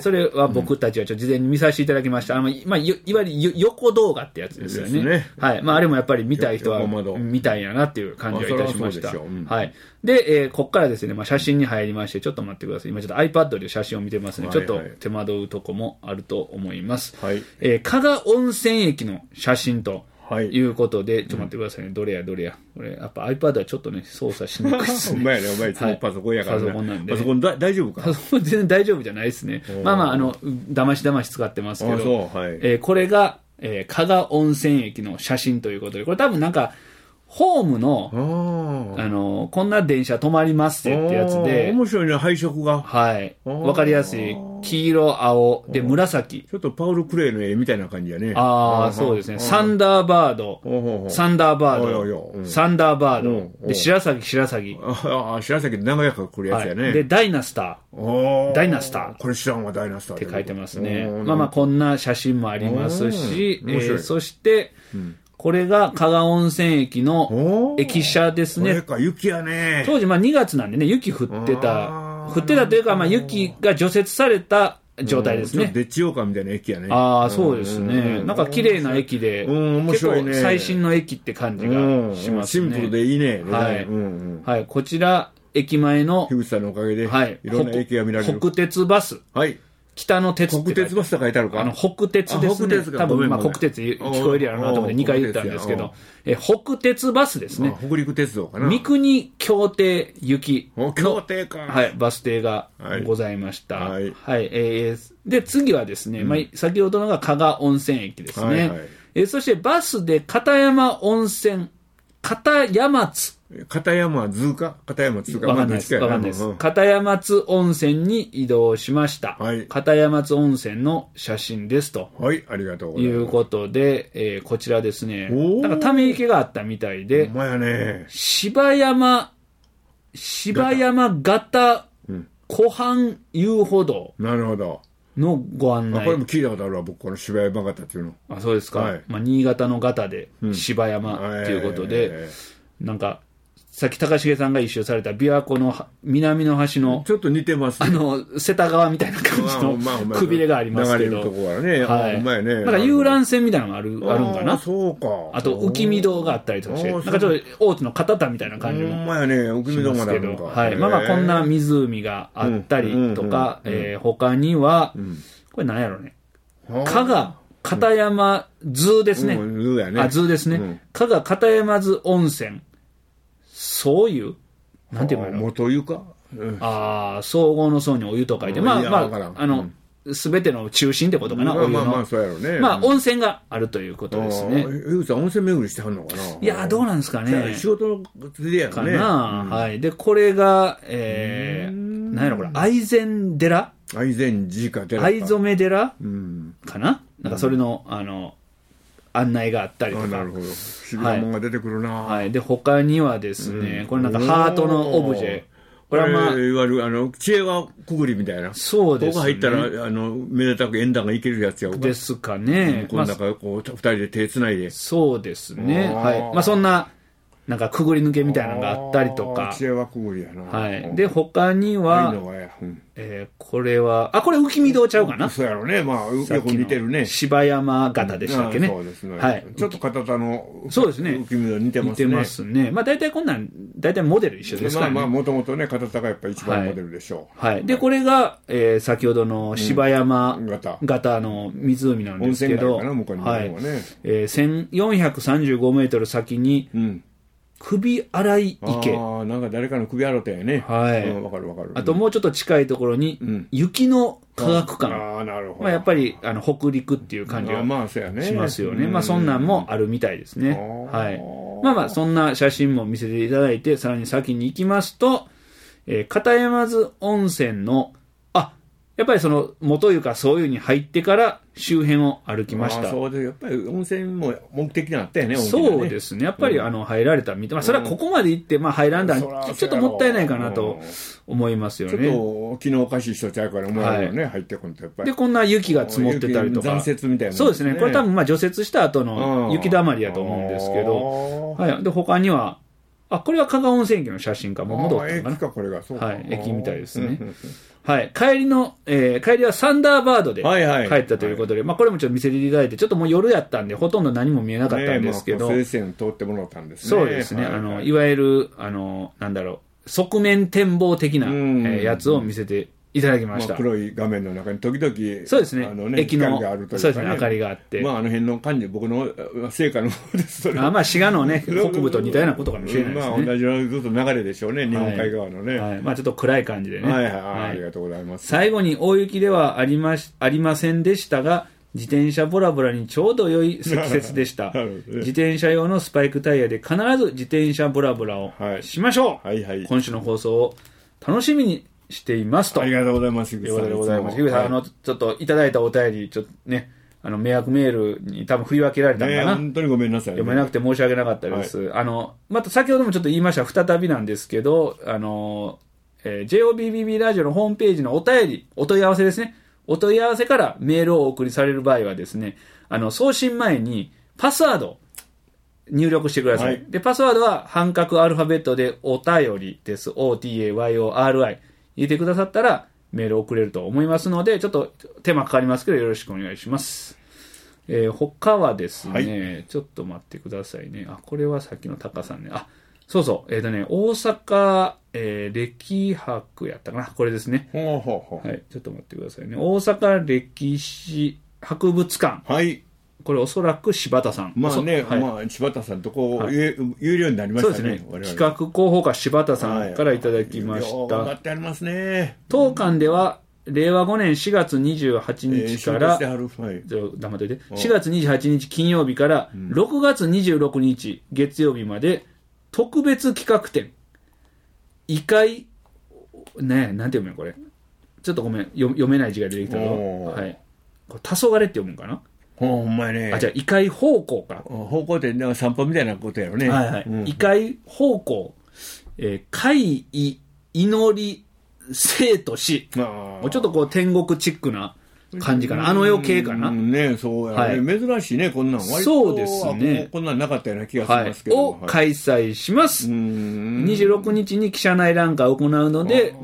それは僕たちはちょっと事前に見させていただきました。いわゆる横動画ってやつですよね。はい。あれもやっぱり見たい人は見たいやなっていう感じがいたしました。はい。で、こっからですね、写真に入りまして、ちょっと待ってください。今ちょっと iPad で写真を見てますね。ちょっと手間取るとこもあると思います。はい。加賀温泉駅の写真と、いうことで、ちょっと待ってくださいね。どれや。これ、やっぱ iPad はちょっとね、操作しにくいですね。 お前いつもパソコンやからね。 パソコンなんで。 パソコン大丈夫か？ パソコン全然大丈夫じゃないですね。だまし使ってますけど。これが、加賀温泉駅の写真ということで、これ多分なんか、ホームの、こんな電車止まりますってやつで。 面白いね、配色が。 はい。わかりやすい。黄色、青、で、紫。 ちょっとパウル・クレイの絵みたいな感じやね。 そうですね。サンダーバード。サンダーバード。で、白鷺。白鷺で長屋から来るやつやね。 で、ダイナスター。 これ知らんわ、ダイナスター。 って書いてますね。こんな写真もありますし、そして、これが加賀温泉駅の駅舎ですね。 これか、雪やね。 当時2月なんでね、雪降ってたというか、雪が除雪された状態ですね。 ちょっとデッチオーカーみたいな駅やね。 そうですね。なんか綺麗な駅で、結構最新の駅って感じがしますね。 シンプルでいいね。 はい。こちら、駅前の、 樋口さんのおかげで、いろんな駅が見られる。 北鉄バス。はい。北の鉄って。 北鉄バスと書いてあるか？ 北鉄ですね。多分、国鉄聞こえるやろうなと思って2回言ったんですけど、北鉄バスですね。 北陸鉄道かな。 三国協定行きの。 協定か。 はい、バス停がございました。はい。で、次はですね、先ほどのが加賀温泉駅ですね。そしてバスで片山温泉、片山津。 片山津か片山津かわかんないです。片山津温泉に移動しました。片山津温泉の写真ですと。 はい、ありがとうございます。 いうことで、こちらですね。なんかため池があったみたいで、柴山型湖畔遊歩道。 なるほど。 のご案内。 これも聞いたことあるわ、僕、この柴山型っていうの。 そうですか。新潟の型で、柴山っていうことで、なんか、さっき高重さんが一周された琵琶湖の南の端のちょっと似てます、 瀬田川みたいな感じのくびれがありますけど、 流れるとこからね、 なんか遊覧船みたいなのがあるんかな。 そうか。 あと浮見堂があったりとかして、なんかちょっと大津の片田みたいな感じもしますけど、こんな湖があったりとか、他にはこれ何やろね、 加賀片山津ですね。 津やね。 津ですね。加賀片山津温泉。そういうなんていうの元湯か。 総合の層にお湯と書いて、すべての中心ってことかな、お湯の。 そうやろね。 温泉があるということですね。 ゆうさん、温泉巡りしてはんのかな。 いや、どうなんですかね。 仕事のついでやかな。はい。で、これが、何やろ、これ、愛染寺愛染寺か寺。 藍染寺かななんかそれの、案内があったりとか。 なるほど。不思議なもんが出てくるな。 はい。で、他にはですね、これなんかハートのオブジェ。 これはまあ、いわゆる、知恵はくぐりみたいな。 そうですね。 ここ入ったら、めでたく縁談がいけるやつやですかね。 この中、こう、二人で手つないで。 そうですね。はい。まあ、そんな、なんかくぐり抜けみたいなのがあったりとか。 知恵はくぐりやな。 はい。で、他には、これは、これ浮見堂ちゃうかな。 そうやろね。まあ、よく似てるね。 柴山型でしたっけね。 そうですね。 はい。 ちょっと片田の、 そうですね。 浮見堂似てますね。 似てますね。まあ、大体こんなん、大体モデル一緒ですからね。 まあ、もともとね、片田がやっぱり一番モデルでしょう。はい。で、これが、先ほどの柴山型の湖なんですけど、はい。1435メートル先に、首洗い池。 なんか誰かの首洗ったやね。 はい。 わかるわかる。 あともうちょっと近いところに、雪の科学館。 なるほど。 まあやっぱり、北陸っていう感じがしますよね。まあそんなんもあるみたいですね。はい。まあそんな写真も見せていただいて、さらに先に行きますと、片山津温泉の、やっぱりその元湯かそういうに入ってから周辺を歩きました。 そうで、やっぱり温泉も目的になったよね、 そうですね。やっぱり入られたみたい。それはここまで行って、入らんだら、ちょっともったいないかなと思いますよね。 ちょっと気のおかしい人ちゃうから思うよね、入ってこんとやっぱり。 で、こんな雪が積もってたりとか。 残雪みたいな。 そうですね。これ多分除雪した後の雪だまりやと思うんですけど。はい。で、他には、これは加賀温泉駅の写真か。もう戻ったのかな。 駅か、これが。 はい。駅みたいですね。はい。帰りはサンダーバードで帰ったということで、これもちょっと見せていただいて、ちょっともう夜やったんで、ほとんど何も見えなかったんですけど。 青線通ってもらったんですね。 そうですね。いわゆる、なんだろう、側面展望的なやつを見せていただきました。 黒い画面の中に時々、 そうですね。駅の、 光があるというか、 そうですね、明かりがあって。 あの辺の感じ、僕の成果の方です。 滋賀のね、北部と似たようなことかもしれないですね。 同じようなずっと流れでしょうね、日本海側のね。 はい。ちょっと暗い感じでね。 ありがとうございます。 最後に大雪ではありませんでしたが、自転車ボラボラにちょうど良い積雪でした。自転車用のスパイクタイヤで必ず自転車ボラボラをしましょう。今週の放送を楽しみにしていますと。 ありがとうございます。 ということでございます。ゆうさん、ちょっといただいたお便り、ちょっとね、迷惑メールに多分振り分けられたのかな。 本当にごめんなさい。 読めなくて申し訳なかったです。また先ほどもちょっと言いました、再びなんですけど、JOBBB ラジオのホームページのお問い合わせですね。お問い合わせからメールをお送りされる場合はですね、送信前にパスワード入力してください。で、パスワードは半角アルファベットでお便りです。OTAYORI。入れてくださったらメールを送れると思いますので、ちょっと手間かかりますけどよろしくお願いします。他はですね、ちょっと待ってくださいね。これはさっきのタカさんね。そうそう。大阪、歴博やったかな。これですね。はい。ちょっと待ってくださいね。大阪歴史博物館。 はい。 これおそらく柴田さん。 柴田さんとこう言えるようになりましたね。そうですね。企画広報課柴田さんからいただきました。 頑張ってありますね。 当館では、令和5年4月28日から、黙っといて、4月28日金曜日から6月26日月曜日まで、特別企画展、異界、なんて読むのこれ。ちょっとごめん、読めない字が出てきたけど、はい。これ、黄昏って読むんかな。 ほんまやね。 じゃあ、異界方向か。 方向って散歩みたいなことやろね。 異界方向、怪異、祈り、生と死。もうちょっとこう天国チックな感じかな。世系かな。 そうやね。珍しいね、こんなん。 そうですね。 こんなんなかったような気がしますけど。 を開催します。26日に記者内覧会を行うので、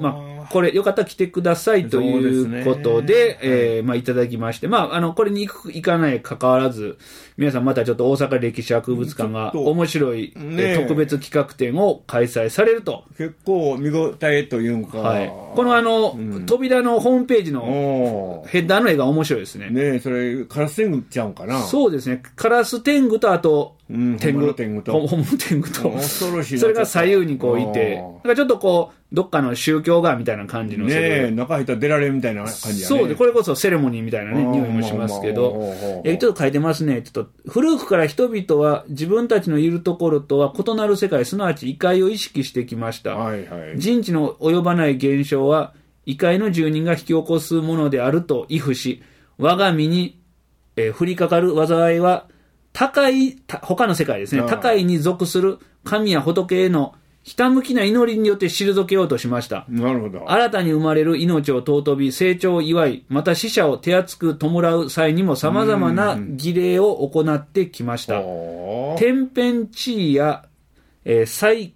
これよかったら来てくださいということで、まあいただきまして、まあこれに行かない関わらず、皆さんまたちょっと大阪歴史博物館が面白い、特別企画展を開催されると。 結構見応えというか。 はい。この扉のホームページのヘッダーの絵が面白いですね。 ねえ、それ、カラス天狗ちゃうんかな。 そうですね。カラス天狗とあと、 本物天狗と。 本物天狗と。 恐ろしいな。 それが左右にこういて、だからちょっとこう、どっかの宗教画みたいな感じの。 ねえ、中入ったら出られるみたいな感じやね。 そうで、これこそセレモニーみたいなね、匂いもしますけど、ちょっと書いてますね。ちょっと、古くから人々は自分たちのいるところとは異なる世界、すなわち異界を意識してきました。 はいはい、 人知の及ばない現象は、異界の住人が引き起こすものであると畏怖し、我が身に、降りかかる災いは、他の世界ですね、高いに属する神や仏へのひたむきな祈りによって退けようとしました。 なるほど。 新たに生まれる命を尊び、成長を祝い、また死者を手厚く弔う際にも様々な儀礼を行ってきました。天変地異や、これ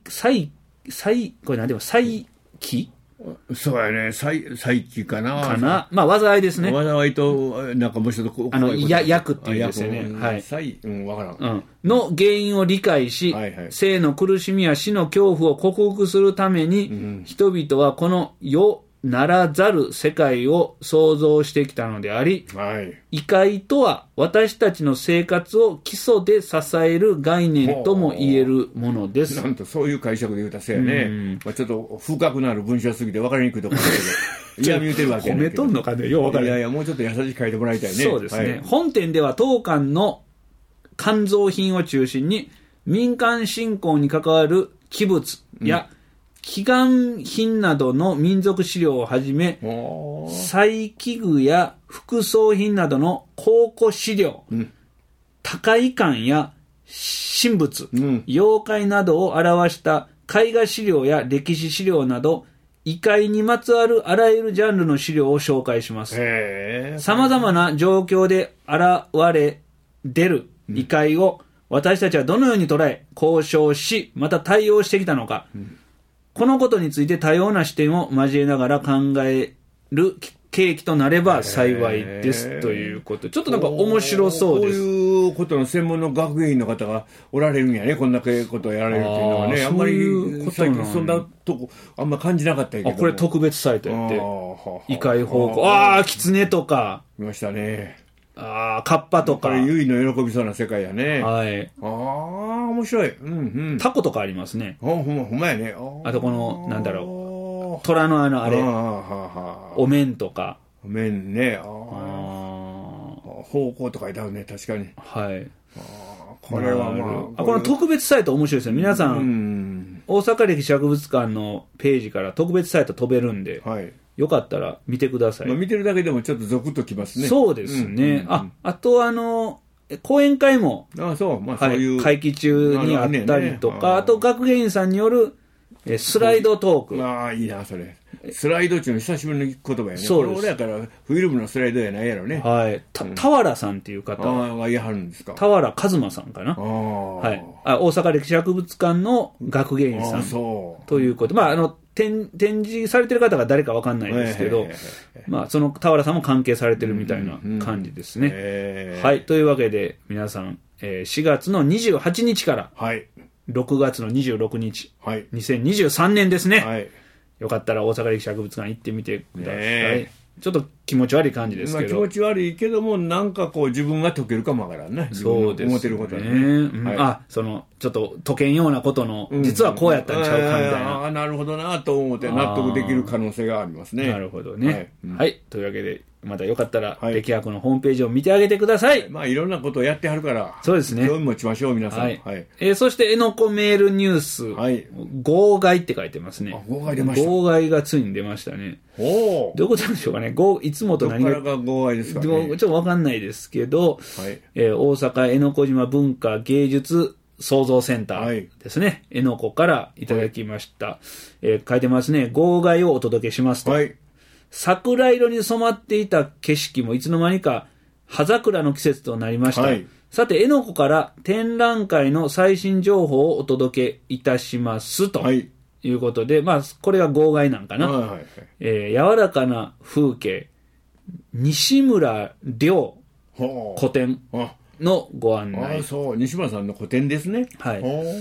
何でも、祭忌そうやね、祭忌かな。 まあ、災いですね。 災いと、なんかもう一つ、 役っていうんですよね。 はい。わからん。 の原因を理解し、生の苦しみや死の恐怖を克服するために、人々はこの世ならざる世界を創造してきたのであり、異界とは私たちの生活を基礎で支える概念とも言えるものです。 なんとそういう解釈で言うたらせやね。ちょっと深くなる文章すぎて分かりにくいところだけど、嫌み言うてるわけやね。 褒めとんのかね、よう分かる。 いやいや、もうちょっと優しく書いてもらいたいね。 そうですね。本展では当館の肝臓品を中心に民間信仰に関わる器物や、祈願品などの民族資料をはじめ、祭器具や副葬品などの考古資料、高い館や神仏、妖怪などを表した絵画資料や歴史資料など、異界にまつわるあらゆるジャンルの資料を紹介します。様々な状況で現れ出る異界を私たちはどのように捉え、交渉し、また対応してきたのか、このことについて多様な視点を交えながら考える契機となれば幸いですということ。ちょっとなんか面白そうです。 こういうことの専門の学芸員の方がおられるんやね。こんなことをやられるっていうのはね。あんまり最近そんなとこあんま感じなかったけど。 これ特別サイトやって。異界報告。狐とか。 見ましたね。 カッパとか。 これ、ゆいの喜びそうな世界やね。 はい。 面白い。 タコとかありますね。 ほんまやね。 あとこの、なんだろう。虎のあれ。お面とか。 お面ね。方向とかいたね、確かに。 はい。 これはこの特別サイト面白いですよ。皆さん、大阪歴史博物館のページから特別サイト飛べるんで。はい。よかったら見てください。 見てるだけでもちょっとゾクッときますね。 そうですね。あと講演会も、 そういう。 会期中にあったりとか、あと学芸員さんによるスライドトーク。いいな、それ。スライドっていうの久しぶりの言葉やね。そうです。これ俺やからフィルムのスライドやないやろね。 はい。俵さんっていう方。 いやはるんですか。 俵一馬さんかな。はい。大阪歴史博物館の学芸員さん。ということ。展示されてる方が誰かわかんないですけど、その俵さんも関係されてるみたいな感じですね。はい。というわけで、皆さん、4月の28日から、6月の26日、2023年ですね。よかったら大阪歴史博物館行ってみてください。ちょっと気持ち悪い感じですけど。 気持ち悪いけども、なんかこう自分が解けるかもわからんね。 そうですね。 思ってることはね。 ちょっと解けんようなことの、実はこうやったんちゃうかみたいな。 なるほどなと思って納得できる可能性がありますね。 なるほどね。はい。というわけで、またよかったら、歴博のホームページを見てあげてください。 いろんなことをやってはるから。 そうですね。 興味持ちましょう、皆さん。 そして、辺野古メールニュース。号外って書いてますね。 号外出ました。 号外がついに出ましたね。どういうことなんでしょうかね。いつもと何が。 どこからが号外ですかね。 ちょっとわかんないですけど、大阪辺野古島文化芸術創造センターですね。辺野古からいただきました。書いてますね。号外をお届けしますと。桜色に染まっていた景色もいつの間にか葉桜の季節となりました。さて、辺野古から展覧会の最新情報をお届けいたしますと。 いうことで、まあ、これが号外なんかな。 はいはいはい。 柔らかな風景、西村亮古典のご案内。 そう、西村さんの古典ですね。 はい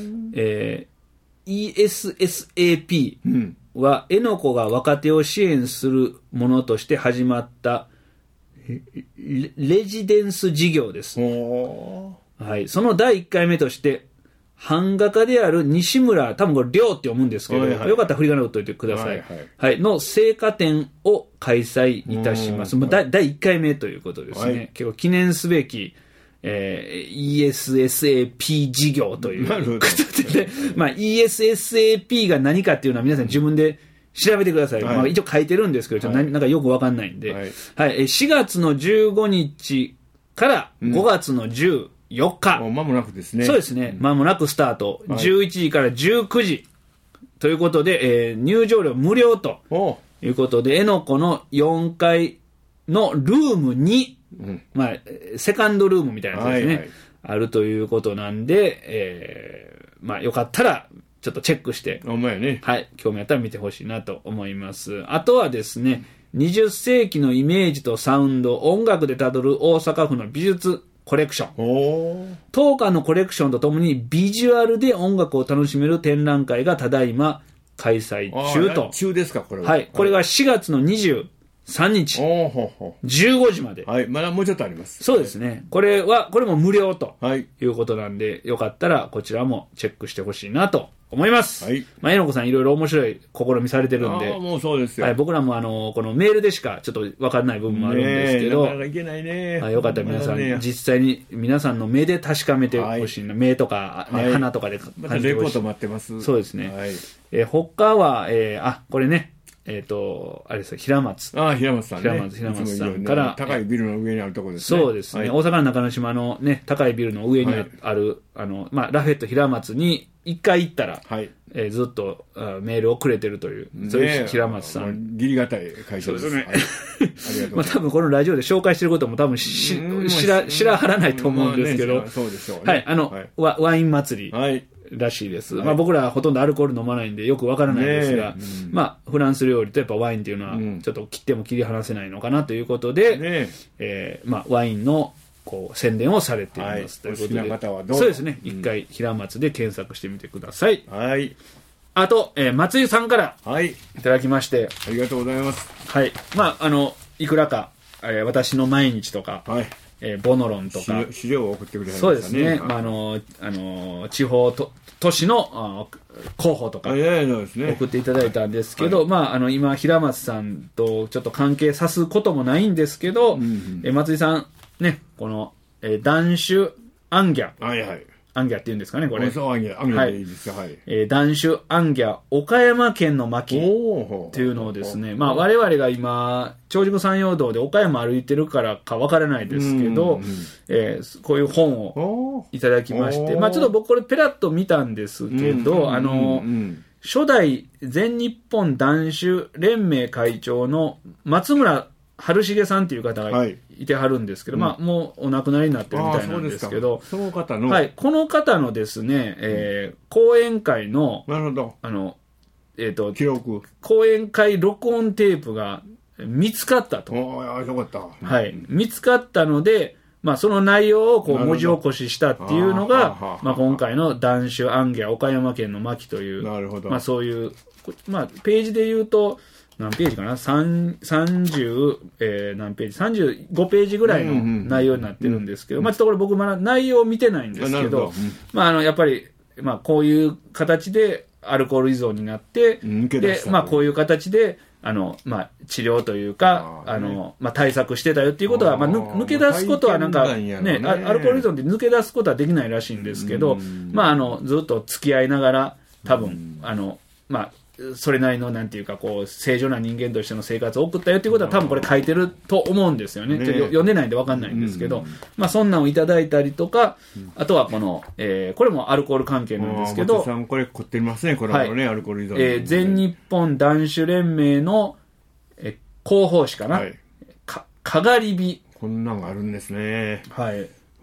。ESSAP は、絵の子が若手を支援するものとして始まったレジデンス事業です。はい。その第1回目として、版画家である西村、多分これ、亮って読むんですけど、よかったら振り仮名打っといてください。はい。の聖火展を開催いたします。第1回目ということですね。結構記念すべき、ESSAP 事業ということで、まあ、ESSAP が何かっていうのは皆さん自分で調べてください。まあ、一応書いてるんですけど、ちょっとなんかよくわかんないんで、はい。4月の15日から5月の14日。 間もなくですね。 そうですね。間もなくスタート。11時から19時。ということで、入場料無料ということで、絵の子の4階のルームに、まあ、セカンドルームみたいなやつですね。あるということなんで、まあ、よかったら、ちょっとチェックして、はい、興味あったら見てほしいなと思います。あとはですね、20世紀のイメージとサウンド、音楽でたどる大阪府の美術コレクション。当館のコレクションとともにビジュアルで音楽を楽しめる展覧会がただいま開催中と。 中ですか、これは。 はい。これが4月の23日。15時まで。 はい。まだもうちょっとあります。 そうですね。これも無料ということなんで、よかったらこちらもチェックしてほしいなと思います。はい。まあ、えのこさんいろいろ面白い試みされてるんで。 もうそうですよ。 はい。僕らもこのメールでしかちょっとわからない部分もあるんですけど。 なかなかいけないね。 よかったら皆さん、実際に皆さんの目で確かめてほしいな。目とか、鼻とかで感じてほしい。 またレポート待ってます。 そうですね。はい。他は、これね。あれですよ、平松。 平松さんね。 平松さんから。 高いビルの上にあるところですね。 そうですね。大阪の中之島のね、高いビルの上にある、まあ、ラフェット平松に一回行ったら、ずっとメールをくれてるという、そういう平松さん。 義理がたい会社です。そうですね。ありがとうございます。 多分このラジオで紹介してることも多分知らはらないと思うんですけど。 そうでしょうね。 はい。ワイン祭り。はい。らしいです。まあ僕らはほとんどアルコール飲まないんでよくわからないですが、まあフランス料理とやっぱワインっていうのはちょっと切っても切り離せないのかなということで、まあワインのこう宣伝をされていますということで、そうですね。一回平松で検索してみてください。はい。あと、松井さんからいただきまして、 ありがとうございます。 はい。まあいくらか、私の毎日とか。ボノロンとか資料を送ってくれたんですね。 そうですね。まあ地方都市の候補とか送っていただいたんですけど、まあ今平松さんとちょっと関係さすこともないんですけど、松井さんね、この男子アンギャ、アンギャって言うんですかね、これ。 そう、アンギャでいいですよ。はい。 男子アンギャ、岡山県の牧っていうのをですね、まあ我々が今、長軸山陽道で岡山歩いてるからかわからないですけど、こういう本をいただきまして、まあちょっと僕これペラッと見たんですけど、初代全日本男子連盟会長の松村春重さんっていう方がいてはるんですけど、まあもうお亡くなりになってるみたいなんですけど、 その方の、 はい、この方のですね、講演会の、 なるほど、記録、 講演会録音テープが見つかったと。 よかった。 はい、見つかったので、まあその内容をこう文字起こししたっていうのが、まあ今回の男子アンギャ岡山県の牧という、 なるほど、 まあそういう、まあページで言うと、何ページかな30、何ページ ?35 ページぐらいの内容になってるんですけど、まあちょっとこれ僕まだ内容を見てないんですけど、まあやっぱり、まあこういう形でアルコール依存になって、で、まあこういう形で、まあ治療というか、まあ対策してたよっていうことは、まあ抜け出すことはなんか、ね、アルコール依存って抜け出すことはできないらしいんですけど、まあずっと付き合いながら、多分、まあ、それなりのなんていうかこう正常な人間としての生活を送ったよっていうことは多分これ書いてると思うんですよね。読んでないんで分かんないんですけど、まあそんなんをいただいたりとか、あとはこの、これもアルコール関係なんですけど、 松井さんこれ凝ってますね、これもね、アルコール依存、 全日本男子連盟の、広報誌かな、かがり火、 こんなんがあるんですね。 はい。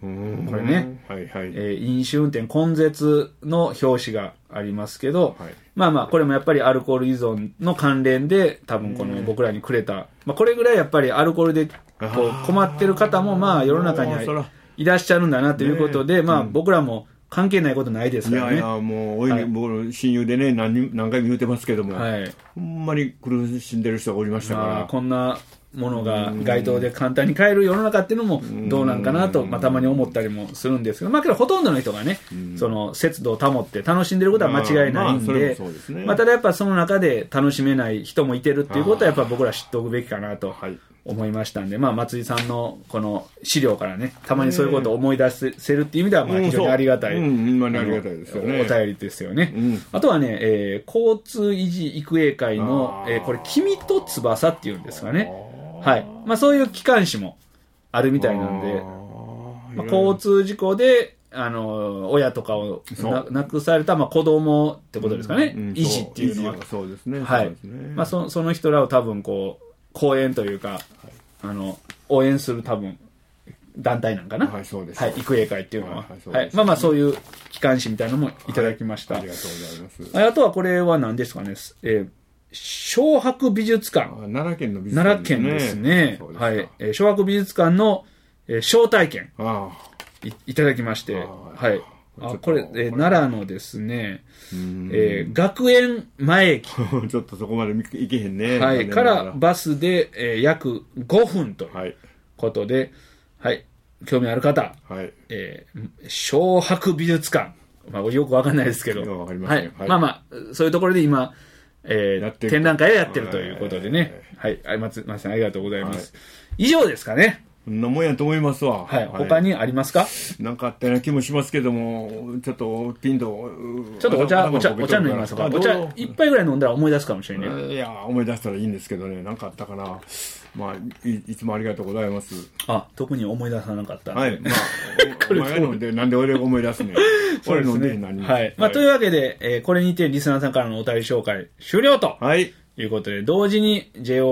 これね、 はいはい、 飲酒運転根絶の表紙がありますけど、はい、まあまあこれもやっぱりアルコール依存の関連で多分この僕らにくれた、まあ、これぐらいやっぱりアルコールでこう困ってる方もまあ世の中にはいらっしゃるんだなということで、まあ僕らも関係ないことないですからね。 いやいや、もう、僕の親友でね、何回も言うてますけども、はい、ほんまに苦しんでる人がおりましたから。 こんなものが街頭で簡単に買える世の中っていうのもどうなんかなと、まあ、たまに思ったりもするんですけど、まあけどほとんどの人がね、その節度を保って楽しんでることは間違いないんで、まあただやっぱその中で楽しめない人もいてるっていうことはやっぱ僕ら知っておくべきかなと思いましたんで、まあ松井さんのこの資料からね、たまにそういうことを思い出せるっていう意味ではまあ非常にありがたい、 ありがたいですよね。 お便りですよね。あとはね、交通維持育英会の、これ君と翼っていうんですかね。はい。まあそういう機関誌もあるみたいなんで、まあ、交通事故で、親とかを亡くされた、まあ子供ってことですかね。維持っていうのは。 そうですね。 はい。まあその人らを多分こう、講演というか、応援する多分、団体なんかな。 はい、そうです。 はい、育英会っていうのは。はい。まあまあそういう機関誌みたいなのもいただきました。 ありがとうございます。 あとはこれは何ですかね。小博美術館。 奈良県の美術館ですね。 奈良県ですね。はい。小博美術館の招待券 いただきまして、はい。これ、奈良のですね、学園前駅。 ちょっとそこまで行けへんね。 はい。からバスで、約5分ということで、はい。興味ある方、はい。小博美術館。まあ、よくわかんないですけど、はい。まあまあ、そういうところで今、展覧会をやってるということでね。はい。松さんありがとうございます。以上ですかね。 そんなもんやと思いますわ。 はい。他にありますか？ なんかあったような気もしますけども、ちょっとピンと。 ちょっとお茶飲みますか？お茶一杯ぐらい飲んだら思い出すかもしれない。 いや、思い出したらいいんですけどね。なんかあったかな。まあ、いつもありがとうございます。 特に思い出さなかった。 はい。まあ、お前が飲んで、なんで俺が思い出すね。 そうですね。はい。まあ、というわけで、これにてリスナーさんからのお便り紹介終了と。はい。いうことで、同時に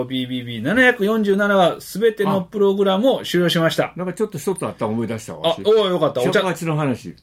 JOBBB747 はすべてのプログラムを終了しました。 なんかちょっと一つあった思い出したわ。 よかった。 お茶勝ちの話。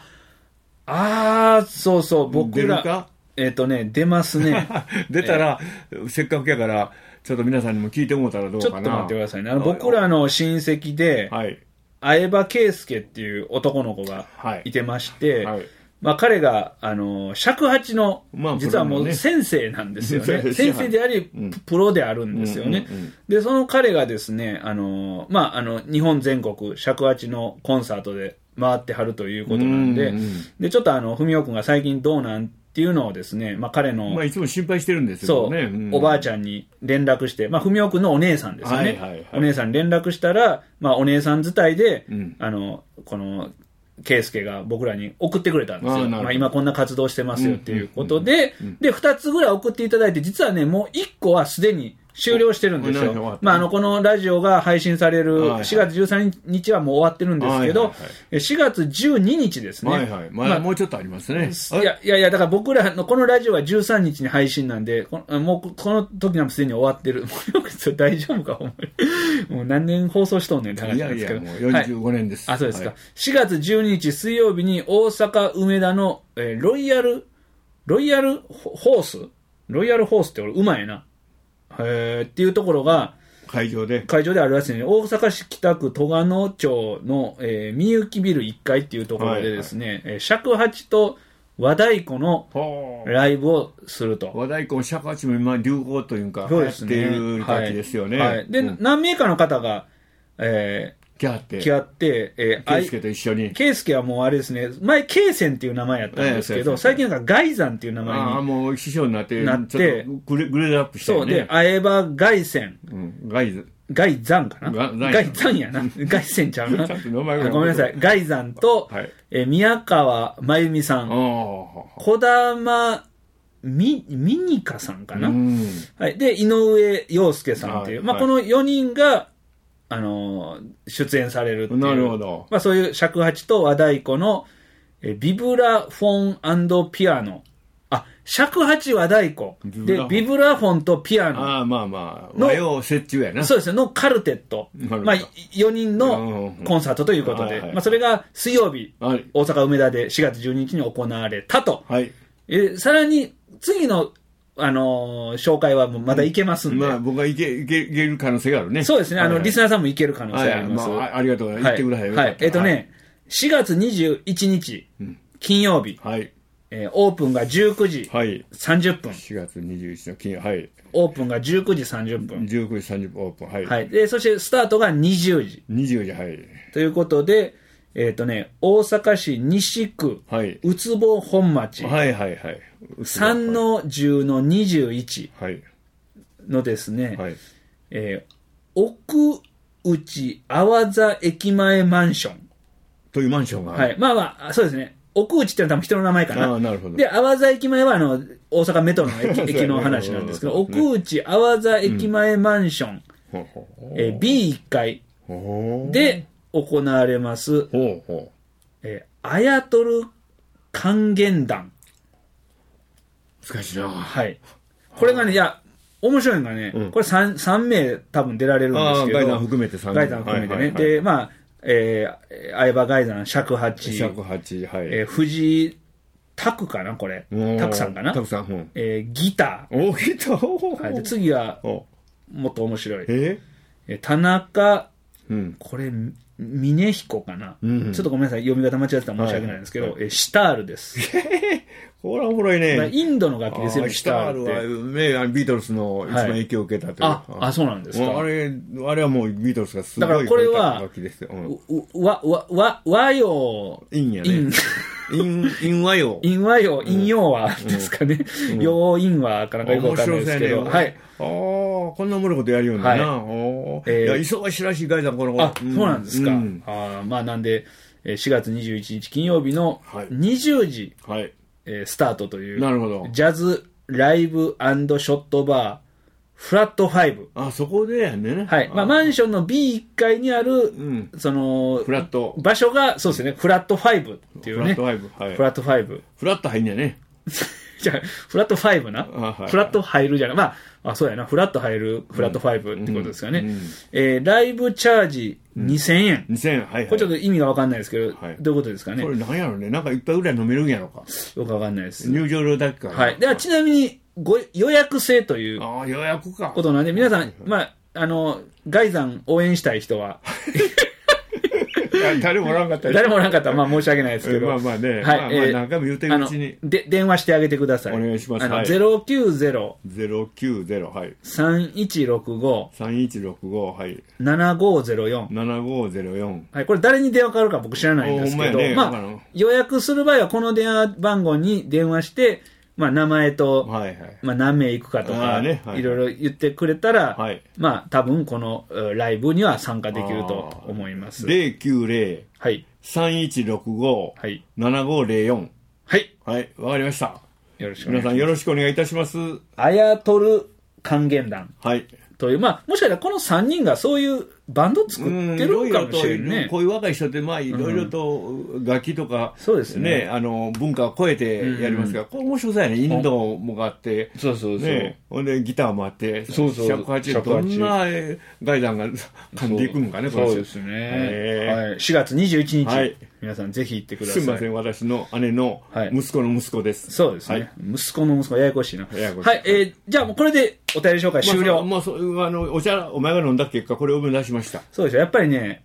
そうそう、僕ら。出るか？出ますね。 出たら、せっかくやから、ちょっと皆さんにも聞いてもらったらどうかな。 ちょっと待ってくださいね。僕らの親戚で、はい。相葉圭介っていう男の子がいてまして、はい。まあ彼が、尺八の、実はもう先生なんですよね。先生であり、プロであるんですよね。で、その彼がですね、日本全国尺八のコンサートで回ってはるということなんで、で、ちょっと文雄くんが最近どうなんっていうのをですね、まあ彼の、 いつも心配してるんですよね。 そう、おばあちゃんに連絡して、まあ文雄くんのお姉さんですよね。お姉さんに連絡したら、まあお姉さん伝いで、この、圭介が僕らに送ってくれたんですよ。まあ今こんな活動してますよっていうことで、で、2つぐらい送っていただいて、実はね、もう1個はすでに終了してるんですよ。まあこのラジオが配信される4月13日はもう終わってるんですけど、4月12日ですね。 もうちょっとありますね。 いや、だから僕らのこのラジオは13日に配信なんで、もうこの時にはすでに終わってる。もうよく大丈夫か、ほんまに。もう何年放送しとんねんって話なんですけど。 いやいや、もう45年です。 そうですか。4月12日水曜日に大阪梅田の、ロイヤルホースって俺うまいな。っていうところが、会場であるらしいね。大阪市北区戸賀野町の、みゆきビル1階っていうところでですね、尺八と和太鼓のライブをすると。 和太鼓も尺八も今流行というか、流行っている時ですよね。 で、何名かの方が、来はって、 圭介と一緒に。 圭介はもうあれですね、前、圭泉っていう名前やったんですけど、最近なんかガイザンっていう名前に。 もう師匠になって、ちょっとグレードアップしたよね。 そうで、相葉ガイセン。ガイザンかなガイザンやな。ガイセンちゃうな。ごめんなさい。ガイザンと、宮川真由美さん。児玉ミニカさんかな。はい。で、井上陽介さんっていう。この4人が、出演されるっていう。 なるほど。 そういう尺八と和太鼓の、ビブラフォン&ピアノ尺八和太鼓。で、ビブラフォンとピアノ。 和洋折衷やな。 そうですね、のカルテット。4人のコンサートということで、それが水曜日、大阪梅田で4月12日に行われたと。さらに、次の、紹介はまだいけますんで。 僕はいける可能性があるね。 そうですね、リスナーさんもいける可能性あります。 ありがとう。言ってください。 4月21日、金曜日。オープンが19時30分。 4月21日の金曜日。オープンが19時30分。 19時30分オープン。 で、そしてスタートが20時。 20時、 ということで、大阪市西区、うつぼ本町。三の10の21のですね、奥内阿波座駅前マンション。 というマンションがそうですね。奥内ってのは多分人の名前かな。 なるほど。 で、阿波座駅前は大阪メトロの駅の話なんですけど、奥内阿波座駅前マンション、B1 階で行われます、あやとる還元団。 難しいな。 これがね、面白いのがね、これ 3名多分出られるんですけど、 ガイダン含めて3名。 ガイダン含めてね。で、相葉ガイダン、尺八、藤井拓かな、これ。拓さんかな。 拓さん。 ギター。 ギター。 で次は、もっと面白い。田中、これ、峰彦かな。ちょっとごめんなさい、読み方間違ってたら申し訳ないんですけど、シタールです。 これはおもろいね。 インドの楽器ですよね、 シタールはビートルズの一番影響を受けたという。 そうなんですか。 あれはもうビートルズがすごい楽器ですよ。だからこれは、和洋、 陰やね。陰和洋。 陰和洋、陰陽和ですかね。陽陰和かなんかよくわかんないですけど。 こんなおもろいことやるようにな。忙しいらしいガイダン、この子。 そうなんですか。なんで、4月21日金曜日の20時、スタートという、ジャズライブ&ショットバー、フラット5。 そこでやね。 マンションの B1 階にある、その、 フラット。 場所が、そうですね、フラット5っていうね。 フラット5。 フラット5。 フラット入んねやね。 じゃあ、フラット5な。フラット入るじゃない。そうやな。フラット入る、フラット5ってことですかね。ライブチャージ2000円。 2000円。 これちょっと意味がわかんないですけど、どういうことですかね。 これ何やろね。なんか一杯ぐらい飲めるんやろか。 よくわかんないです。 入場料だけか。 では、ちなみに、予約制という。 予約か。 ことなんで、皆さん、ガイザン応援したい人は、 誰もおらんかったら申し訳ないですけど。 何回も言うてるうちに。 電話してあげてください。 お願いします。 090-3165。 7504。 これ誰に電話かかるか僕知らないんですけど、予約する場合はこの電話番号に電話して、名前と、何名行くかとか、いろいろ言ってくれたら、多分このライブには参加できると思います。 090-3165-7504。わかりました。 よろしくお願いします。 皆さんよろしくお願いいたします。 あやとる還元団。という、もしかしたらこの3人がそういうバンド作ってるかもしれないね。 こういう若い人っていろいろと楽器とか、 そうですね。 文化を超えてやりますが、これ面白そうやね。インドもあって、ほんでギターもあって、尺八どんなガイダンが噛んでいくのかね、 そうですね。4月21日、皆さんぜひ行ってください。 すみません、私の姉の息子の息子です。 そうですね。息子の息子、ややこしいな。じゃあもうこれでお便り紹介終了。 お茶、お前が飲んだ結果、これを目指しました。 そうでしょ。やっぱりね、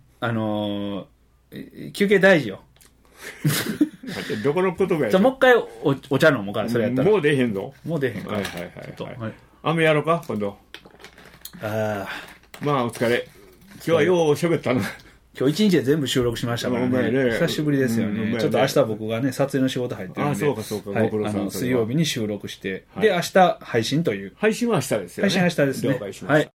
休憩大事よ。 どこの言葉や。 じゃあもう一回お茶飲もうから、それやったら。 もう出へんぞ。 もう出へんか。 雨やろうか、今度。お疲れ。今日はよう喋ったな。 今日一日で全部収録しましたからね。久しぶりですよね。ちょっと明日僕がね、撮影の仕事入ってるんで。 そうか。 水曜日に収録して、で、明日配信という。 配信は明日ですよね。 配信は明日ですね。 了解しました。